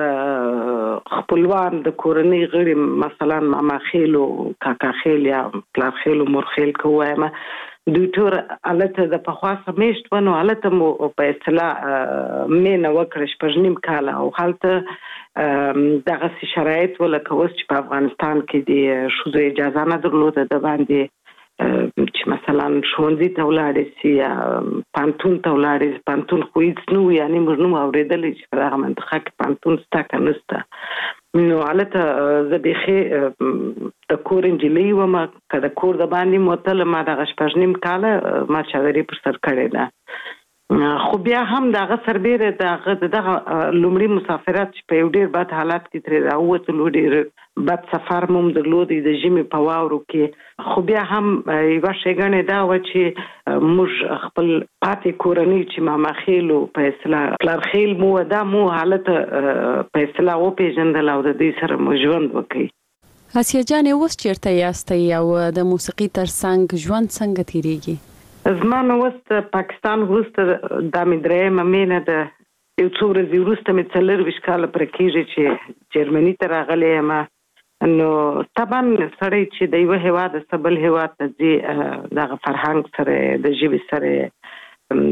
نور خپلوان د کورنۍ غړي، مثلا ماما خیل او کاکا خیل یا پلار خیل او مور خیل کووایم، دوی ټول الته د پخوا سمیشت ونه الته مو په اصطلاح مینه وکړه شپږ کال او هلته دغه شرایط ولکه اوس چې په افغانستان کې د شوزو اجازه نه درلوده د باندې چې مثلا ښوونځي ته ولاړې سي یا پانتون ته ولاړې سي پانتون خو هیڅ نه و یعنې موږ نه مو اورېدلی چې په دغه منطقه کې پانتون شته که نشته نو هلته زه بیخي د کور نجلۍ وم که د کور د باندې مو وتله ما دغه 6.5 کاله ما چادري پر سر کړې ده خو بیا هم دغه سربیره دغه لومړي مسافرت چې په یو ډېر بد حالت کې ترې راووتلو ډېر بد سفر مو درلودی د ژمي په واورو کې خو بیا هم یوه ښېګڼې دا وه چې موږ خپل پاتې کورنۍ چې ماماخیل په اصطلاح پلارخیل مو دا مو هلته په اصطلاح وپېژندل او د دوی سره مو ژوند وکړي. اسیا جانې اوس چېرته یاستئ او د موسیقي تر څنګ ژوند څنګه تېرېږي؟ زما نو اوس د پاکستان وروسته دا مې درېیمه مینه ده یو څو ورځې وروسته مې 24 کاله پوره کېږي چې جرمني ته راغلی یم نو طبعا سړی چې د یوه هېواد څخه بل هېواد ته ځي دغه فرهنګ سره د ژبې سره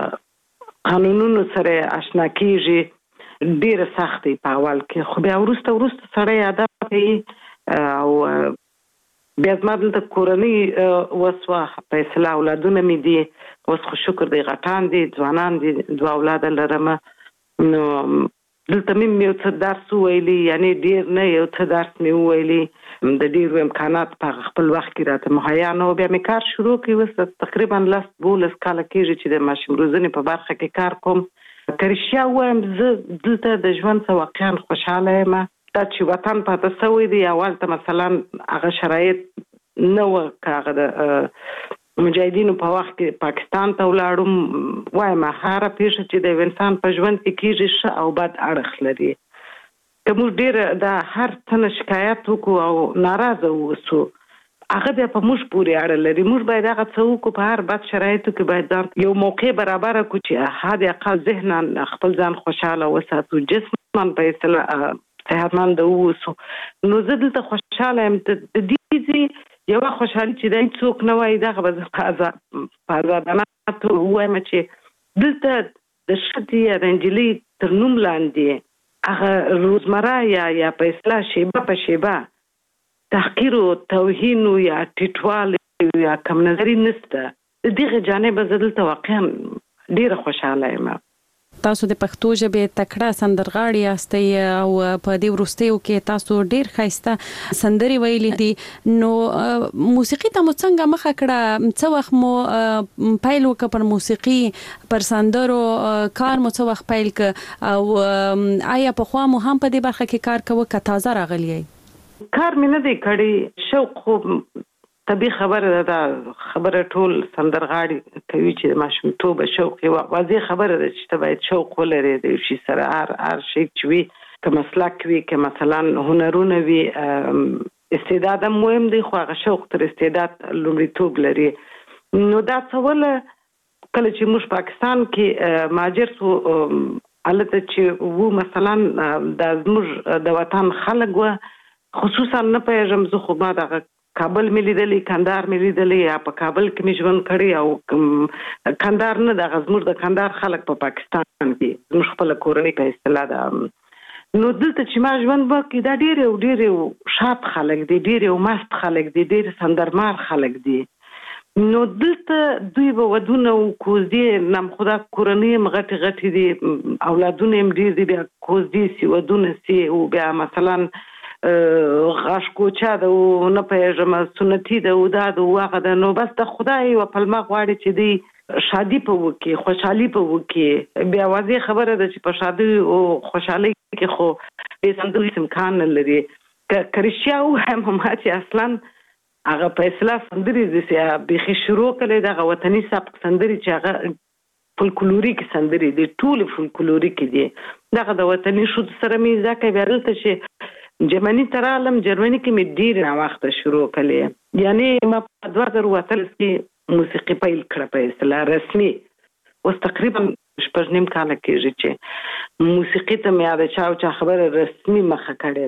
د قانونونو سره اشنا کېږي ډېره سخت دی په اول کې خو بیا وروسته سړی عادت کوي او بیا زما دلته کورنۍ وسوه په اصطلاح اولادونه مې دي اوس خو شکر دی غټان دي ځوانان دي 2 اولاده لرم نو دلته مې یو څه درس وویلي یعنې ډېر نه یو څه درس مې وویلي د ډېرو امکانات په خپل وخت کې راته مهیا نه و بیا مې کار شروع کړی اوس تقریبا 10-12 کاله کېږي چې د ماشوم روزنې په برخه کې کار کوم که رښتیا ووایم زه دلته د ژوند څخه واقعا خوشحاله یم دا چې وطن پاته سوی دی اول ته مثلا هغه شرایط نه وه که هغه د مجاهدینو په وخت کې پاکستان ته ولاړم وایم هره پیښه چې د انسان په ژوند کې کېږي ښه او بد اړخ لري که موږ ډېر د هر څه نه شکایت وکړو او ناراضه واوسو هغه بیا په موږ پورې اړه لري موږ باید هغه څه وکړو په هر بد شرایطو کې باید ځان یو موقع برابره کړو چې حد اقل ذهنا خپل ځان خوشحاله وساتو جسما په اصطلاح صحتمند اوسو نو زه دلته خوشحاله یم د دې یوه خوشحالي چې دا څوک نه وایي دغه به زه په ازادانه توګه ووایم چې دلته د ښځې یا د نجلۍ تر نوم لاندې هغه روزمره یا په اصطلاح شیبه په شیبه تحقیر او توهین یا ټیټوالی یا کم نظري نشته د دغه جانبه زه دلته واقعا ډېره خوشحاله یم. تاسو د پښتو ژبې تکړه سندرغاړي یاستئ او په دې وروستیو کې تاسو ډېر ښایسته سندرې ویلي دي نو موسیقي ته مو څنګه مخه کړه څه وخت مو پیل وکړ پر موسیقي پر سندرو کار مو څه وخت پیل کړ او آیا پخوا مو هم په دې برخه کې کار کوه که تازه راغلی یې؟ کار مې نه دی کړی شوق خو طبیعي خبره ده خبره ټول سندرغاړي کوي چې د ماشومتوبه شوق یې واضح خبره ده چې ته باید شوق ولرې د یو شي سره هر شی چې وي که مسلک وي که مثلا هنرونه وي استعداد هم مهم دی خو هغه شوق تر استعداد لومړیتوب لري نو دا څه وله کله چې موږ پاکستان کې مهاجر سو هلته چې وو مثلا دا زموږ د وطن خلک وه خصوصا نه پوهېږم زه خو ما دغه کابل مې لیدلی کندهار مې لیدلی یا په کابل کې مې ژوند کړی او کندهار نه دغه زموږ د کندهار خلک په پاکستان کې زموږ خپله کورنۍ په اصطلاح ده نو دلته چې ما ژوند وکړي دا ډېر شاد خلک دي ډېر مست خلک دي ډېر سندرمار خلک دي نو دلته دوی به ودونه کوزدي نم خدا کورنۍ هم غټې دي اولادونه هم ډېر دي بیا کوزدي سي ودونه سي او بیا مثلا غاشکوچا ده او نه پوهېږم سنتي ده او دا ده او هغه ده نو بس د خدای یوه پلمه غواړي چې دوی شادي په وکړي خوشحالي په وکړي بیا واضح خبره ده چې په شادي او خوشحالۍ کې خو بې سندرو هېڅ امکان نه لري که رښتیا ووایم ما چې اصلا هغه په اصطلاح سندرې داسې بیخي شروع کړی دغه وطني سبک سندرې چې هغه فولکلوریک سندرې دي ټولې فولکلوریک دي دغه د وطني ښځو سره مې زده کړی بیا دلته چې جرمني ته رالم جرمني کې مې ډېر ناوخته شروع کړې یعنې ما په 2018 کې موسیقي پیل کړه په اصطلاح رسمي اوس تقریبا 6.5 کاله کېږي چې موسیقي ته مې د چا خبره رسمي مخه کړې ده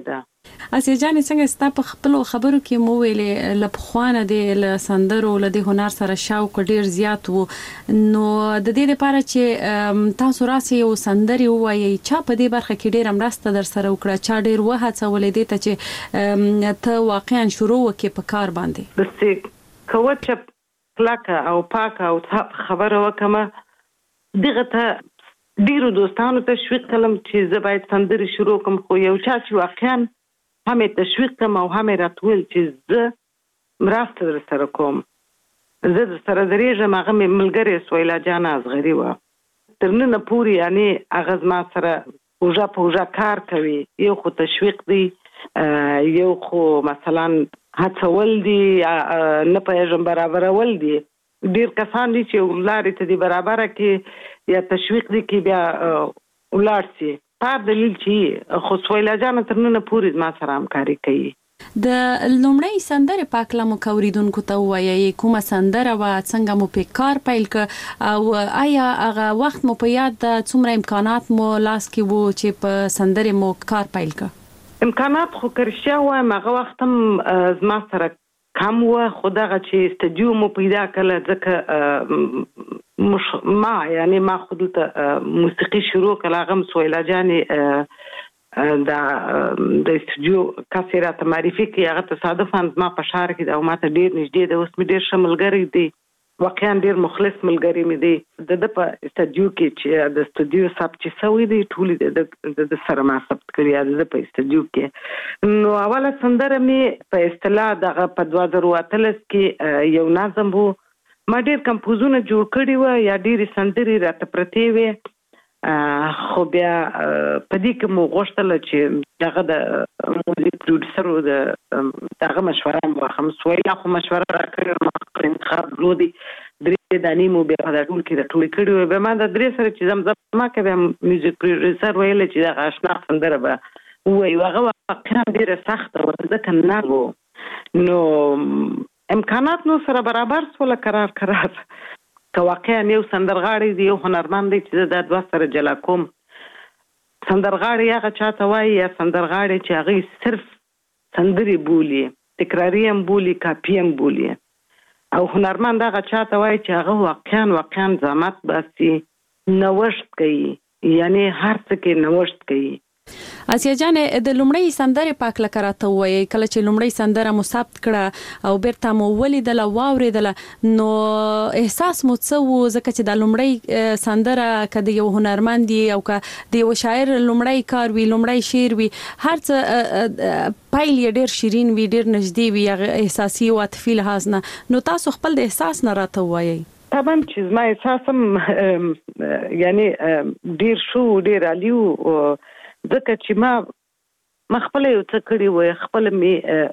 اسیا جان څنګه ستا په خپل خبرو کې مو ویلې لپخوانه د سندرو له هنر سره شوق ډیر زیات وو نو د دې لپاره چې تاسو راسي یو سندري وایي چا په دې برخه کې ډیر مرسته در سره وکړه چا ډیر وهڅولې دي ته چې ته واقعا شروع وکې په کار باندې بس کوچ کلاکه او پاکه او خبره وکمه دغه ته ډیرو دوستانو تشویق کړم چې زه باید سندري شروع کوم خو یو چا چې واقعا همې تشویق کوم او همې راتول چې زه مرسته در سره کوم زه در سره درېږم هغه مې ملګرې سویلا جان اصغري وه تر ننه پورې یعنې هغه زما سره اوږه په اوږه کار کوي یو خو تشویق دی یو خو مثلا هڅول دي نه پوهېږم برابرول دي ډېر کسان دي چې لارې ته دي برابره کې یا تشویق دي کې بیا ولاړ سي دلیل چې خو سویلا جان تر نن پورې ما سره همکاري کوي د لومړی سندره پاکله مو کوریدونکو ته وایي کومه سندره و څنګه مو په کار پیل ک او آیا هغه وخت مو په یاد د څومره امکانات مو لاس کې وو چې په سندره مو کار پیل ک امکانات خو کرشیا و هغه وخت هم زما سره کم و خدغه چې استودیو مو پیدا کړل ځکه ما خود ته موسیقي شروع کړه غم سویلا جانې د استودیو کاسه راته معرفي کی هغه تصادفاً ما په شهر کې د ماته ډیر نږدې د اوس مې ډیر شملګری دی واقعا ډیر مخلص ملګری مې دی د په استودیو کې چې د استودیو ثبت چې سوي دی ټول د سره ما ثبت کړی د په استودیو کې نو اوله سندره مې په اصطلاح دغه په 2013 کې یو نظم وو ما ډیر کمپوزونه جوړ کړی و یا ډیر سندري راته پرتې وي خو بیا په دې کې مو غوښتل چې دغه د موزیک پروډوسر دغه مشوره مو هم سویلا خو مشوره راکړه ما انتخاب لودي درې دانی مو بیا د ټول کې د ټول کړي به ما د درې سره چې زمزمه کوي میوزیک پروډوسر ویل چې دغه آشنا سندره به وایي هغه واقعا ډیره سخته و ځکه نه وو نو امکانات نو سره برابر سول قرار که واقعا یو سندرغاړی دی یو هنرمند دی چې د دوه سره جلا کوم سندرغاړی هغه چاته وایي یا سندرغاړی چې هغه صرف سندري بولي تکراری هم بولي کاپی هم بولي او هنرمند هغه چاته وایي چې هغه واقعا زحمت باسي نوښت کوي یعنی هر څه کې نوښت کوي اسیا جان د لومړی سندره پاکله کراته وایي کله چې لومړی سندره مو ثبت کړه او بیرته مو ولیدل او واوریدل نو احساس مو څه وو ځکه چې د لومړی سندره کده یو هنرمند او کده یو شاعر لومړی کار وی لومړی شعر وی هر څه پایل ډیر شیرین وی ډیر نږدې وی احساسي او عاطفي لحاظ نه نو تاسو خپل د احساس نه راته وایي طبعا چې ما احساسم یعنی ډیر شو ډیر علیو ځکه چې ما خپل یو څه کړی وای خپل می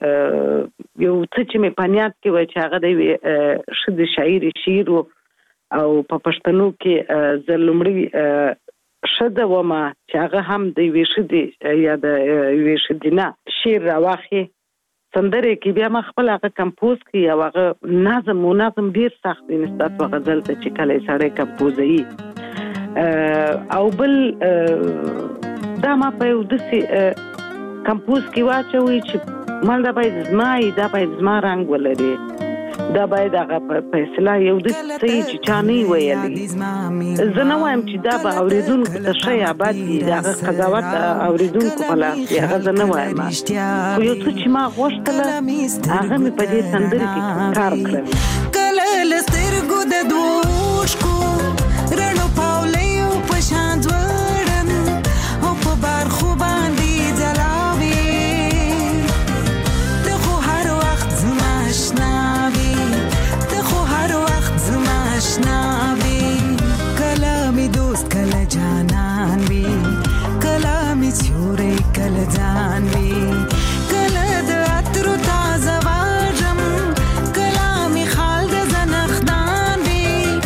یو څه چې مې پنیات کې وای چې هغه د شد شاعر شعر او په پښتنو کې زلمړي شد و ما چې هغه هم د ویشدي یا د ویشدینا شعر راوخی سندره کې بیا ما خپل هغه کمپوز کې او هغه نظم ډیر سخت دی نسبت په غزل ته چې کله سړی کمپوزي او بل دا ما په یو داسې کمپوز کې واچوي چې مال دا باید زما رنګ ولري دا باید هغه په اصطلاح یو داسې چې چا نه ویلي زه نه وایم چې دا به اورېدونکو ته ښه یا بد وي د هغه قضاوت اورېدونکو په لاس وي هغه زه نه وایم خو یو څه چې ما غوښتله هغه مې په دې سندرې کې کار کړی کله له سترګو د دوو اوښکو رڼو پاولیو په شان ځوړم او په برخو باندې ځلاوي ته خو هر وخت زما اشنا وي ته خو هر وخت زما اشنا وي کله مې دوست کله جانان وي کله مې سیوری کله ځان وي کله د عطرو تازه واژم کله مې خال د زنخدان وي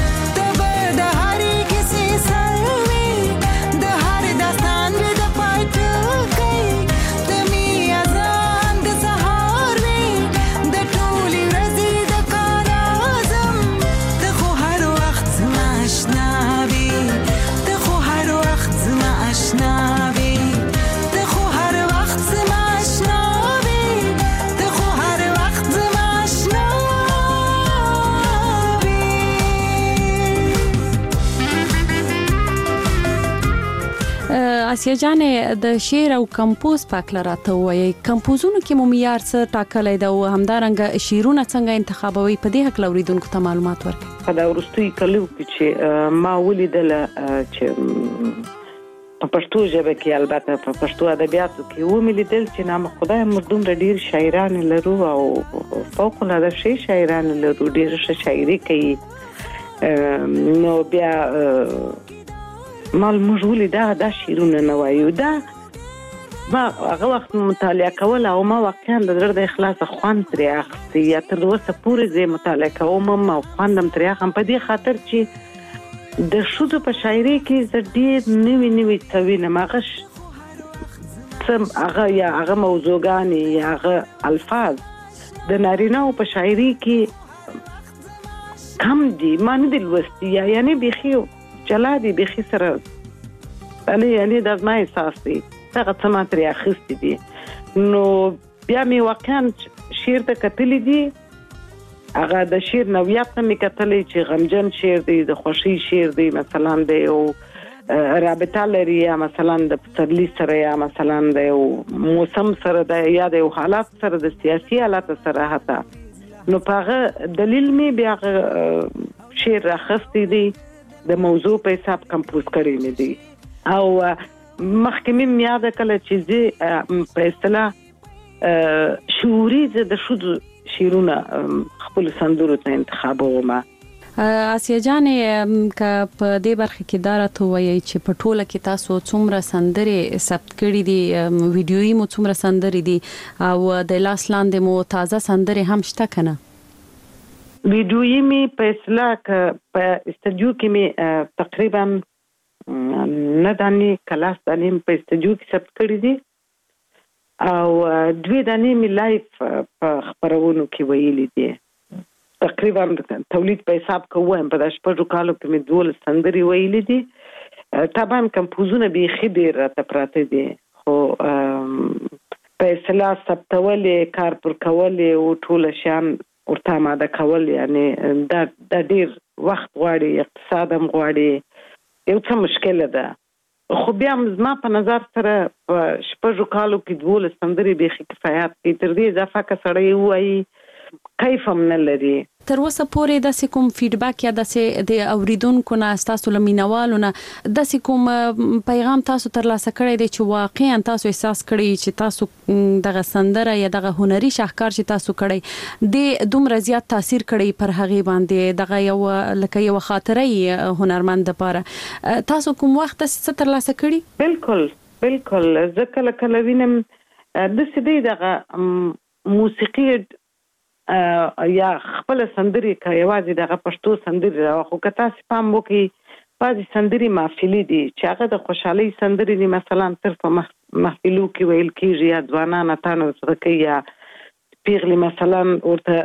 آسیا جان د شعر او کمپوز پاک لراته وایي کمپوزونو کې مو معیار څه ټاکلای دا او همدارنګه شعرونه څنګه انتخابوي په دې حق لوریدونکو ته معلومات ورکړي. په دا ورستي کلو کې چې ما ولیدل چې په پښتو ژبه کې البته په پښتو ادبیاتو کې و مې لیدل چې نام خدای موږ دومره ډیر شاعران لرو او فوق العاده شاعران لرو ډیر شاعري کوي نو بیا مال موږ ولې دا شعرونه نه وایو دا ما هغه وخت مطالعه کول او ما واقعا د زړه د اخلاص خوند ترې اخیستی یا تر اوسه پورې زه مطالعه کوم او خوندم ترې اخلم په دې خاطر چې د شودو په شاعري کې زه ډېر نوي څه وینم هغه موضوعګانې یا هغه الفاظ د نارینه‌و په شاعري کې کم دي ما نه دي لوستي یعنې بیخي جلا دي بیخي سره یعنې دا زما احساس دی هغه څه ما ترې اخیستي دي نو بیا مې واقعا شعر ته کتلی دي هغه د شعر نوعیت نه مې کتلی چې غمجن شعر دی د خوښۍ شعر دی مثلا د یو رابطه لري یا مثلا د پسرلي سره یا مثلا د یو موسم سره د یا د یو حالات سره د سیاسي حالات سره حتی نو په هغه دلیل مې بیا شعر راخستی دی د موضوع په حساب کمپوز کړی مې دی او مخکې مې یاد کړل چې زه په اصطلاح شعوري د شودو شیرونه خپل سندرو ته انتخابوم. آسیا جان ک په دې برخه کې دارته وایي چې په ټوله کې تاسو څومره سندرې ثبت کړې دي ویډیويي مو څومره سندرې دي او د لاس لاندې مو تازه سندرې هم شته کنه ویډیويي می په اصطلاح په استودیو کې می تقریبا نه دانی کلاس دانی په استودیو کې ثبت کړې دي او دوی دانې می لایف په خبرونو کې ویلي دي تقریبا تولید په حساب کوم په داش په کالو کې می دول سندري ویلي دي طبعا کمپوزونه به خبر راته پراته دي خو په اصطلاح ثبتولې کار پر کولې او ټول شان ورته ماده کول یعنی دا ډیر وخت غواړي اقتصاد هم غواړي یو څه مشکله ده خو بیا زما په نظر سره په شپږو کالو کې دول سندري به کفایت کې تر دې اضافه کا سړی وایي کیف هم نه لري تر اوسه پورې د کوم فیډبیک یا د اوریدونکو نه تاسو لمینوالو نه د کوم پیغام تاسو ترلاسه کړی دی چې واقعا تاسو احساس کړی چې تاسو دغه سندره یا دغه هنري شاهکار چې تاسو کړی د دومره زیات تاثیر کړی پر هغه باندې دغه یو لکه یو خاطره هنرمند لپاره تاسو کوم وخت څه ترلاسه کړی بالکل ځکه کله وینم د سړي دغه موسیقي یا خپل سندري کوي دغه پښتو سندري خو کته سپام وکي بعضی سندري محفلي دي چې هغه د خوشحالي سندري دي مثلا صرف محفلو کې ویل کیږي یا ځوانان تانو سره کوي یا پیغلي مثلا ورته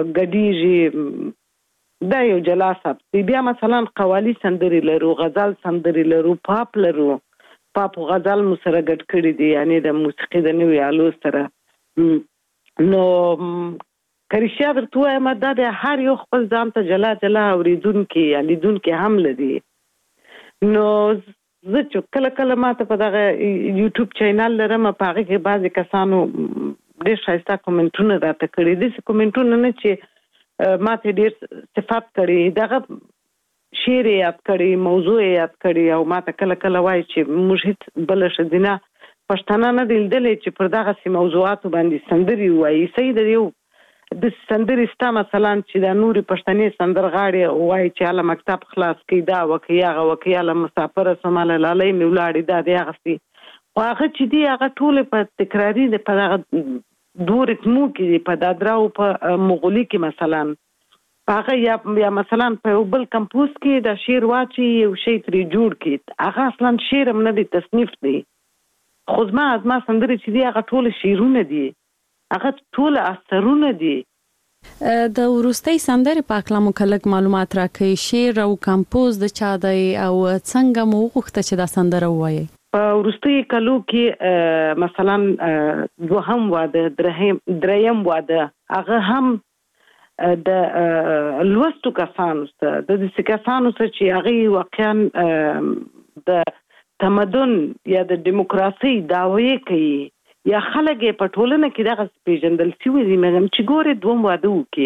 غډيږي دا یو جلاسه بیا مثلا قوالی سندري لرو غزل سندري لرو پاپ لرو پاپ غزل مو سره ګډ کړی دي یعنی د موسیقي د نوې آلو سره نو کریشیا درته ما د هر یو خپل ځان ته جلا جلا اوریدونکو یا لیدونکو هم لدی نو زه چې کله ماته په دغه یوټیوب چینل لرم په هغه کې بعضی کسانو ډېر ښایسته کومنټونه راته کړي دي کومنټونه نه چې ماته ډېر صفات کړي دغه شعر یاد کړي موضوع یاد کړي او ماته کله وایي چې موږ هیڅ بل شدینه پښتانه نه دلدلې چې پر دغه سي موضوعات باندې سندري وایي سید یو د سندري ستا مثلا چې د نوري پښتني سندرغاړي وایي چې اله مکتب خلاص کیدا وکیاغه وکیاله مسافر سماله لالې میولاړي دا دی هغه هغه چې دی هغه ټول په تکراری د په دور اتمو کې په دادراو په مغولي کې مثلا هغه یا مثلا په بل کمپوز کې د شعر واچي یو شی ترې جوړ کړي هغه اصلا شعر هم نه دی تصنیف دی خو زما سندري چې دی هغه ټول شعرونه دي هغه ټول اثرونه دي د ورستۍ سندرې په اړه مو کلک معلومات راکړئ شعر او کمپوز د چا دی او څنګه مو وغوښته چې دا سندره ووایي په ورستۍ کلو کې مثلا دوهم واده دریم واده هغه هم د لوستو کسانو سره د دې کسانو سره چې هغه واقعا د تمدن یا د دیموکراسي دعوی کوي یا خلک په ټولنه کې دغه پیژندل شوی دي مګم چې ګوره دوم واده وکي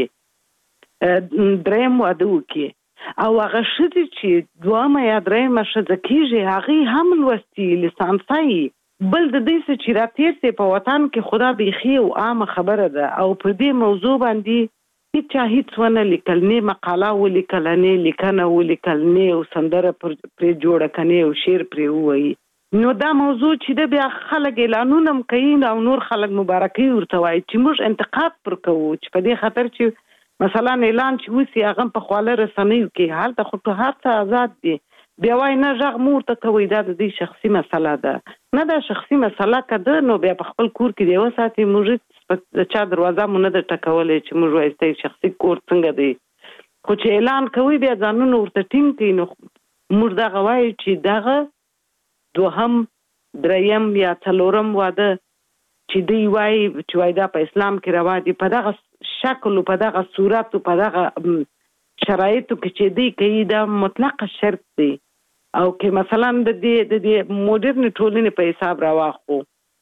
دریم واده وکي او هغه شدي چې دوامه یا دریم شزه کیږي هغه هم لوستي لیسانسي بل د دې چې راتیر سي په وطن کې خدا بيخي او عام خبره ده او په دې موضوع باندې هیڅ ونه لیکل نه مقاله ولیکل نه لیکنه ولیکل نه او سندره پر جوړه کنه او شعر پر وایي نو دا موضوع چې د بیا خلک اعلانونه کوي او نور خلک مبارکي ورته وایي چې موږ انتقاد پر کوو چې په دې خاطر چې مثلا اعلان چې وسی هغه په خواله رسنیو کې حالت خو هر څه آزاد دي بیا وای نه ژغ مور ته کوي دا د دې شخصي مسله ده نه دا شخصي مسله کده نو بیا په خپل کور کې دی وساتي موږ چا دروازه مونږ نه ټکولې چې موږ وایي شخصي کور څنګه دی خو چې اعلان کوي بیا ځانونه ورته ټینګ کوي نو موږ دا غواړي چې دغه دوهم دریم یا څلورم واده چې دی وایي چې وایي دا په اسلام کې روا دي په دغه شکل او په دغه صورت او په دغه شرایطو کې چې دی کوي دا مطلق شرط دی او کې مثلا د دې مدرن ټولنې په حساب راواخو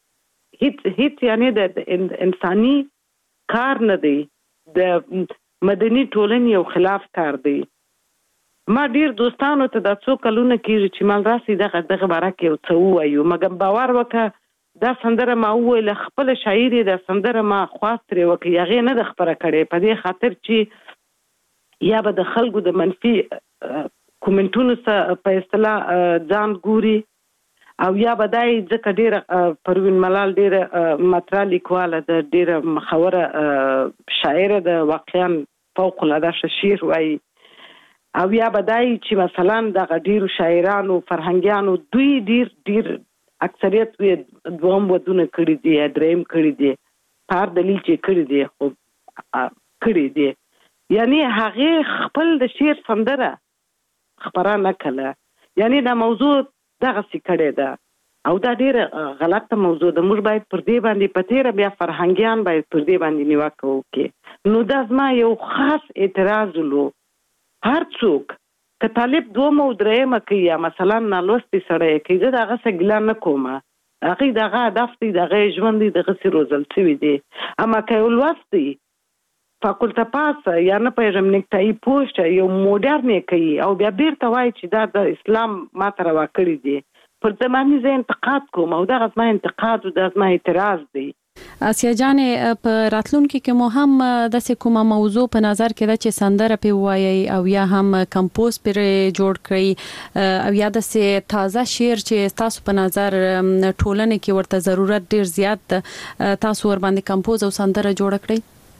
هیڅ یعنی د انساني کار نه دی د مدني ټولنې او خلاف کار دی ما ډیر دوستانو ته د څو کلونه کېږي چې مال راسي دغه باره کې یو څه ووایو مګر باور وکړه دا سندره ما وویل خپل شاعر د سندره ما خواست لري وکړي هغه نه د خبره کړي په دې خاطر چې یا به د خلکو د منفي کومنټونو سره په اصطلاح ځان ګوري او یا به دای ځکه ډیره پروین ملال ډیره مطرح لیکواله د ډیره مخوره شاعر د واقعا فوق العاده شعر وایي او یا به دای چې مثلا د ډیرو شاعرانو فرهنګیانو دوی ډیر اکثریت وي دوم ودونه کړی دي دریم کړی دي هر دلیل چې کړی دي خو کړی دي یعنی هغه خپل د شعر سندره خبره نه کړه یعنی دا موضوع دغه څه کړی ده او دا ډیره غلطه موضوع ده موږ باید پر دې باندې پتیره بیا فرهنګیان باید پر دې باندې نیوکه وکړي نو دا زما یو خاص اعتراض ولو هر څوک که طالب دوم او دریم کوي یا مثلا نالوستي سړی کوي زه دغه څه ګیله نه کوم هغه دغه هدف دی دغه ژوند دی دغه څه روزل شوی دی اما که یو لوستی فاکولته پاس یا نه پیژم نیکټایي پوسټ یو موډرن کوي او بیا بیرته وایي چې دا د اسلام ماته روا کړی دی پر زماني زه انتقاد کوم او دغه زما انتقاد او دغه زما اعتراض دی آسیا جان په راتلونکي کې مو هم د کومه موضوع په نظر کې ده چې سندره په وایي او یا هم کمپوز پر جوړ کړی او یا د تازه شعر چې تاسو په نظر ټولنه کې ورته ضرورت ډیر زیات تاسو ور باندې کمپوز او سندره جوړ کړی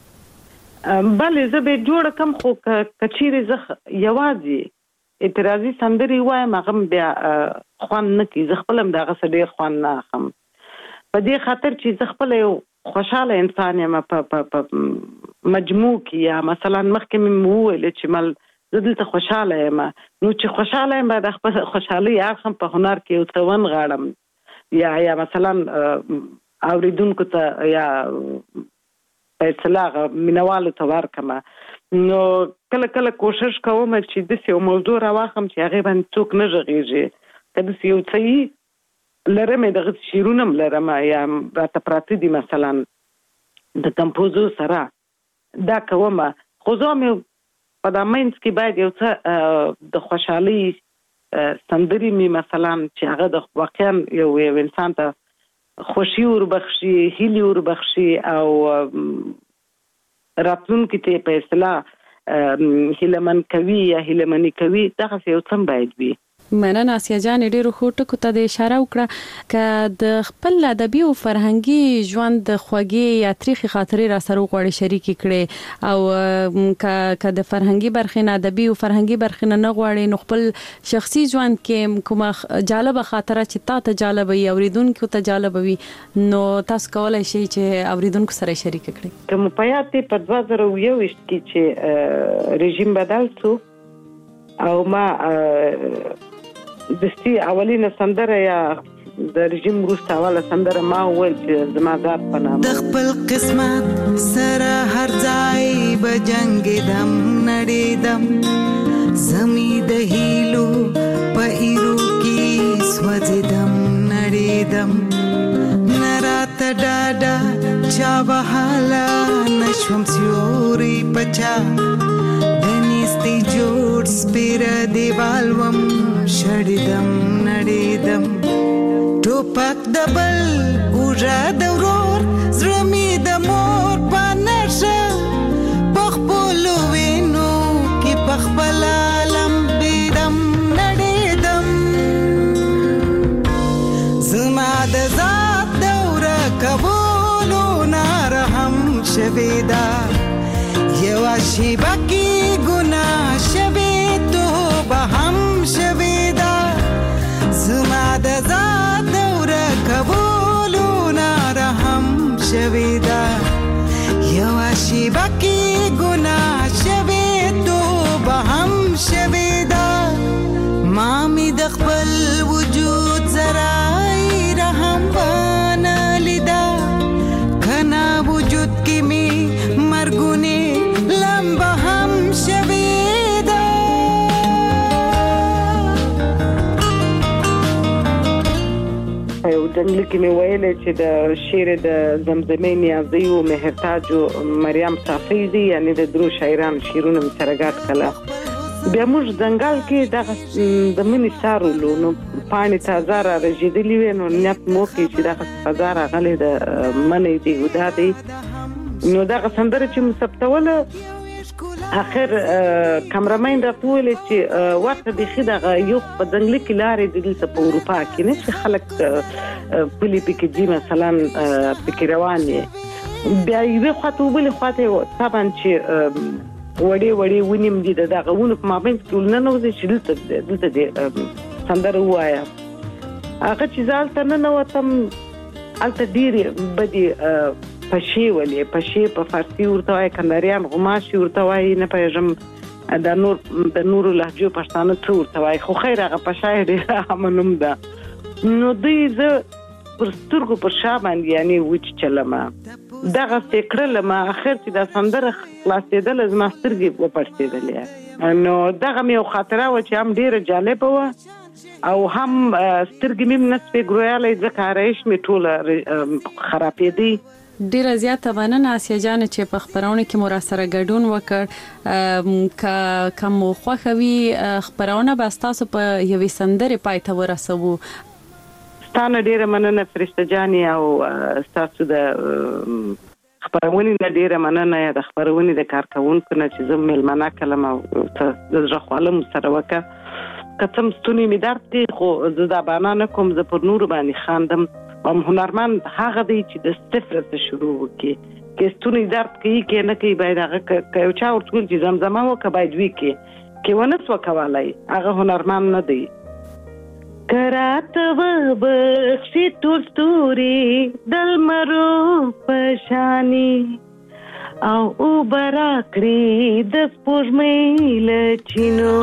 بله زه به جوړ کم خو کچيري زه یوازې اعتراضي سندري وایم هغه بیا خوان نه کی زه خپلم دغه سړي خوان نه اخم په دې خاطر چې زه خپل یو خوشاله انسان یم په مجموع کې یا مثلا مخکې مې وویل چې مل زه دلته خوشاله یم نو چې خوشاله یم د خپل خوشحالي اخم په هنر کې او توان غاړم یا مثلا اوریدونکو ته یا په اصطلاح مینوالو ته ورکمه نو کله کوشش کوم چې د یو موضوع راوخم چې هغه باندې څوک نه ژغېږي کله چې یو څه لرم د شیرونه لرم یا راته پراته دي مثلا د کمپوزو سره دا کوم خو زه مې په د مینس کې باید یو څه د خوشحالي سندري می مثلا چې هغه د واقعا یو انسان ته خوشي وربخشي هیلي وربخشي او راتلونکي ته په اصطلاح هیلمن کوي یا هیلمنی کوي دغه یو څه باید وي مننه آسیا جان ډیرو خوټو ته د اشاره وکړه ک د خپل ادبي او فرهنګي ژوند د خوږی یا تاریخي خاطرې را سره غوړي شریک کړي او ک د فرهنګي برخې نه ادبي او فرهنګي برخې نه غوړي نو خپل شخصي ژوند کې کومه جالبه خاطره چې تاسو ته جالب وي اوریدونکو ته جالب وي نو تاسو کولای شئ چې اوریدونکو سره شریک کړئ کوم پیات په 2021 کې چې رژیم بدل شو او ما دستي اولینه سندره یا د رژیم وروسته اوله سندره ما وویل چې زما ذات په نامه د خپل قسمت سره هر ځای به جنګېدم نړېدم زمې د هیلو په ایرو کې سوځېدم چا بحالا نشوم سیوری پچا دنیستی جوړ سپیره دیوال وم شړیدم نړیدم ټوپک دبل اوژه د ورور زړه مې د مور په نشه پخپلو وینو کې پخپله لمبېدم نړېدم زما د ذات دوره کولو نارحم شوې ده یوه شیبه کې ګناه شوې توبه هم شوې ده زما د ذات دوره کولو نارحم شوې ده یوه شیبه کې ګناه شوې توبه هم شوې ده ما مې د خپل وجود ذرای رحم ونه لیده کنا وجود کې مې مرګونې لمبه هم شوې ده یو جنګل کې مې ویلې چې د شعر د زمزمې نیازي او مهرتاج او مریم صافی دي یعنی د درو شاعران شعرونه مې سره ګډ کړل بیا موږ ځنګل کې دغه د منی سارولو نو پاڼې تازه را رژېدلې وې نو نیت مو کې چې دغه فضا راغلې د منی دی ودا دی نو دغه سندره چې مې ثبتوله اخر کامرامین راته ویل چې ورته بيخي دغه یو په ځنګل کې لارې دلته په اروپا کې نه چې خلک پلي پکې دي مثلا پکې روان دي بیا یو خاطر وبله خاطر طبعا چې وړي ونیم دي دغه ونه په مابین کې ولنه نو چې دلته دي سندره وایا هغه چې ځالته نه وتم الته ډیره بدی پښې ولې پښې په فارسی ورته وای کنداریان غماشي ورته وای نه پېژم د نور لهجو پښتانه ورته وای خو خیر هغه پښای دی همنوم ده نو دوی زه پر سترګو پر شا باندې یعنی وچ چلمه دغه فکر لما اخر چې د سندره خلاصېدل زما سترګې وپړسېدلې نو دغه مې خاطره و چې هم ډیره جالب و او هم سترګې مې نسبه ګرویاله ځکه رئیس مې ټوله خرابېدی ډیره زیاته مننه آسیا جان چې په خبرونه کې مو را سره ګډون وکړ کوم خوښوي خبرونه به تاسو په یوې سندره پای ته ورسوو ستانه ډیره مننه فرشته جان او تاسو د خبرونه ډیره مننه د خبرونه د کارکونکو نه چې زه ملمنه کلمه د ځخوالم سره وکړه کتم ستونی می درد دی خو زه دا باندې کوم زه پر نور باندې خاندم ام هنرمند هغه دی چې د صفر ته شروع وکړي کې ستونی درد کوي کې نه کوي باید هغه یو چا ورته چې زمزمه وکړي باید وی کې ونه څه کولای هغه هنرمند نه دی کرات وبخشي توري دل مرو پشانی او برکړي د سپوږمۍ لچینو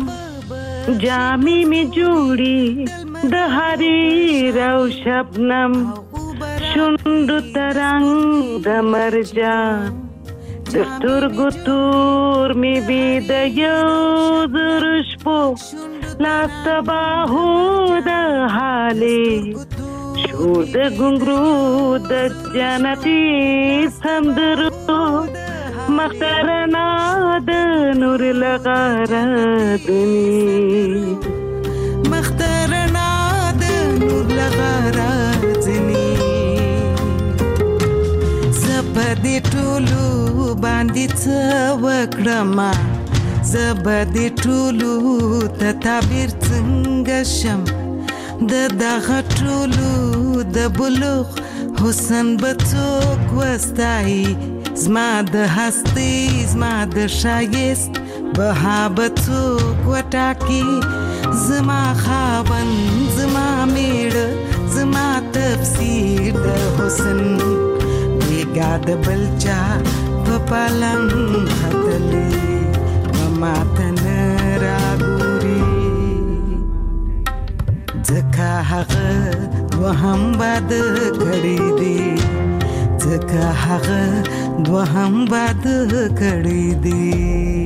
جامې می جوړي د حریر او شبنم شوندو ترنګ د مرجان د سترګو تور می بي د یو درشپو لاس تباهو د حالې شور د ګنګرو د جنتي سندرو مخترنا د نور لغرادنی مخترنا د نور لغرادنی زبدي ټولو باندې څه وکړم زبدي ټولو ته تعبیر څنګه شم د دغه ټولو د بلوغ حسن بڅوک وستای زما د هستی زما د شایست بهابتو وټاکی زما خاون زما میړه زما تفسیر د حسن بیګا د بلچا په پالنګ هتلې مما تن راګوري ځکه هغه وهم باد کړی دی ځکه هغه دوهم باد کړی دی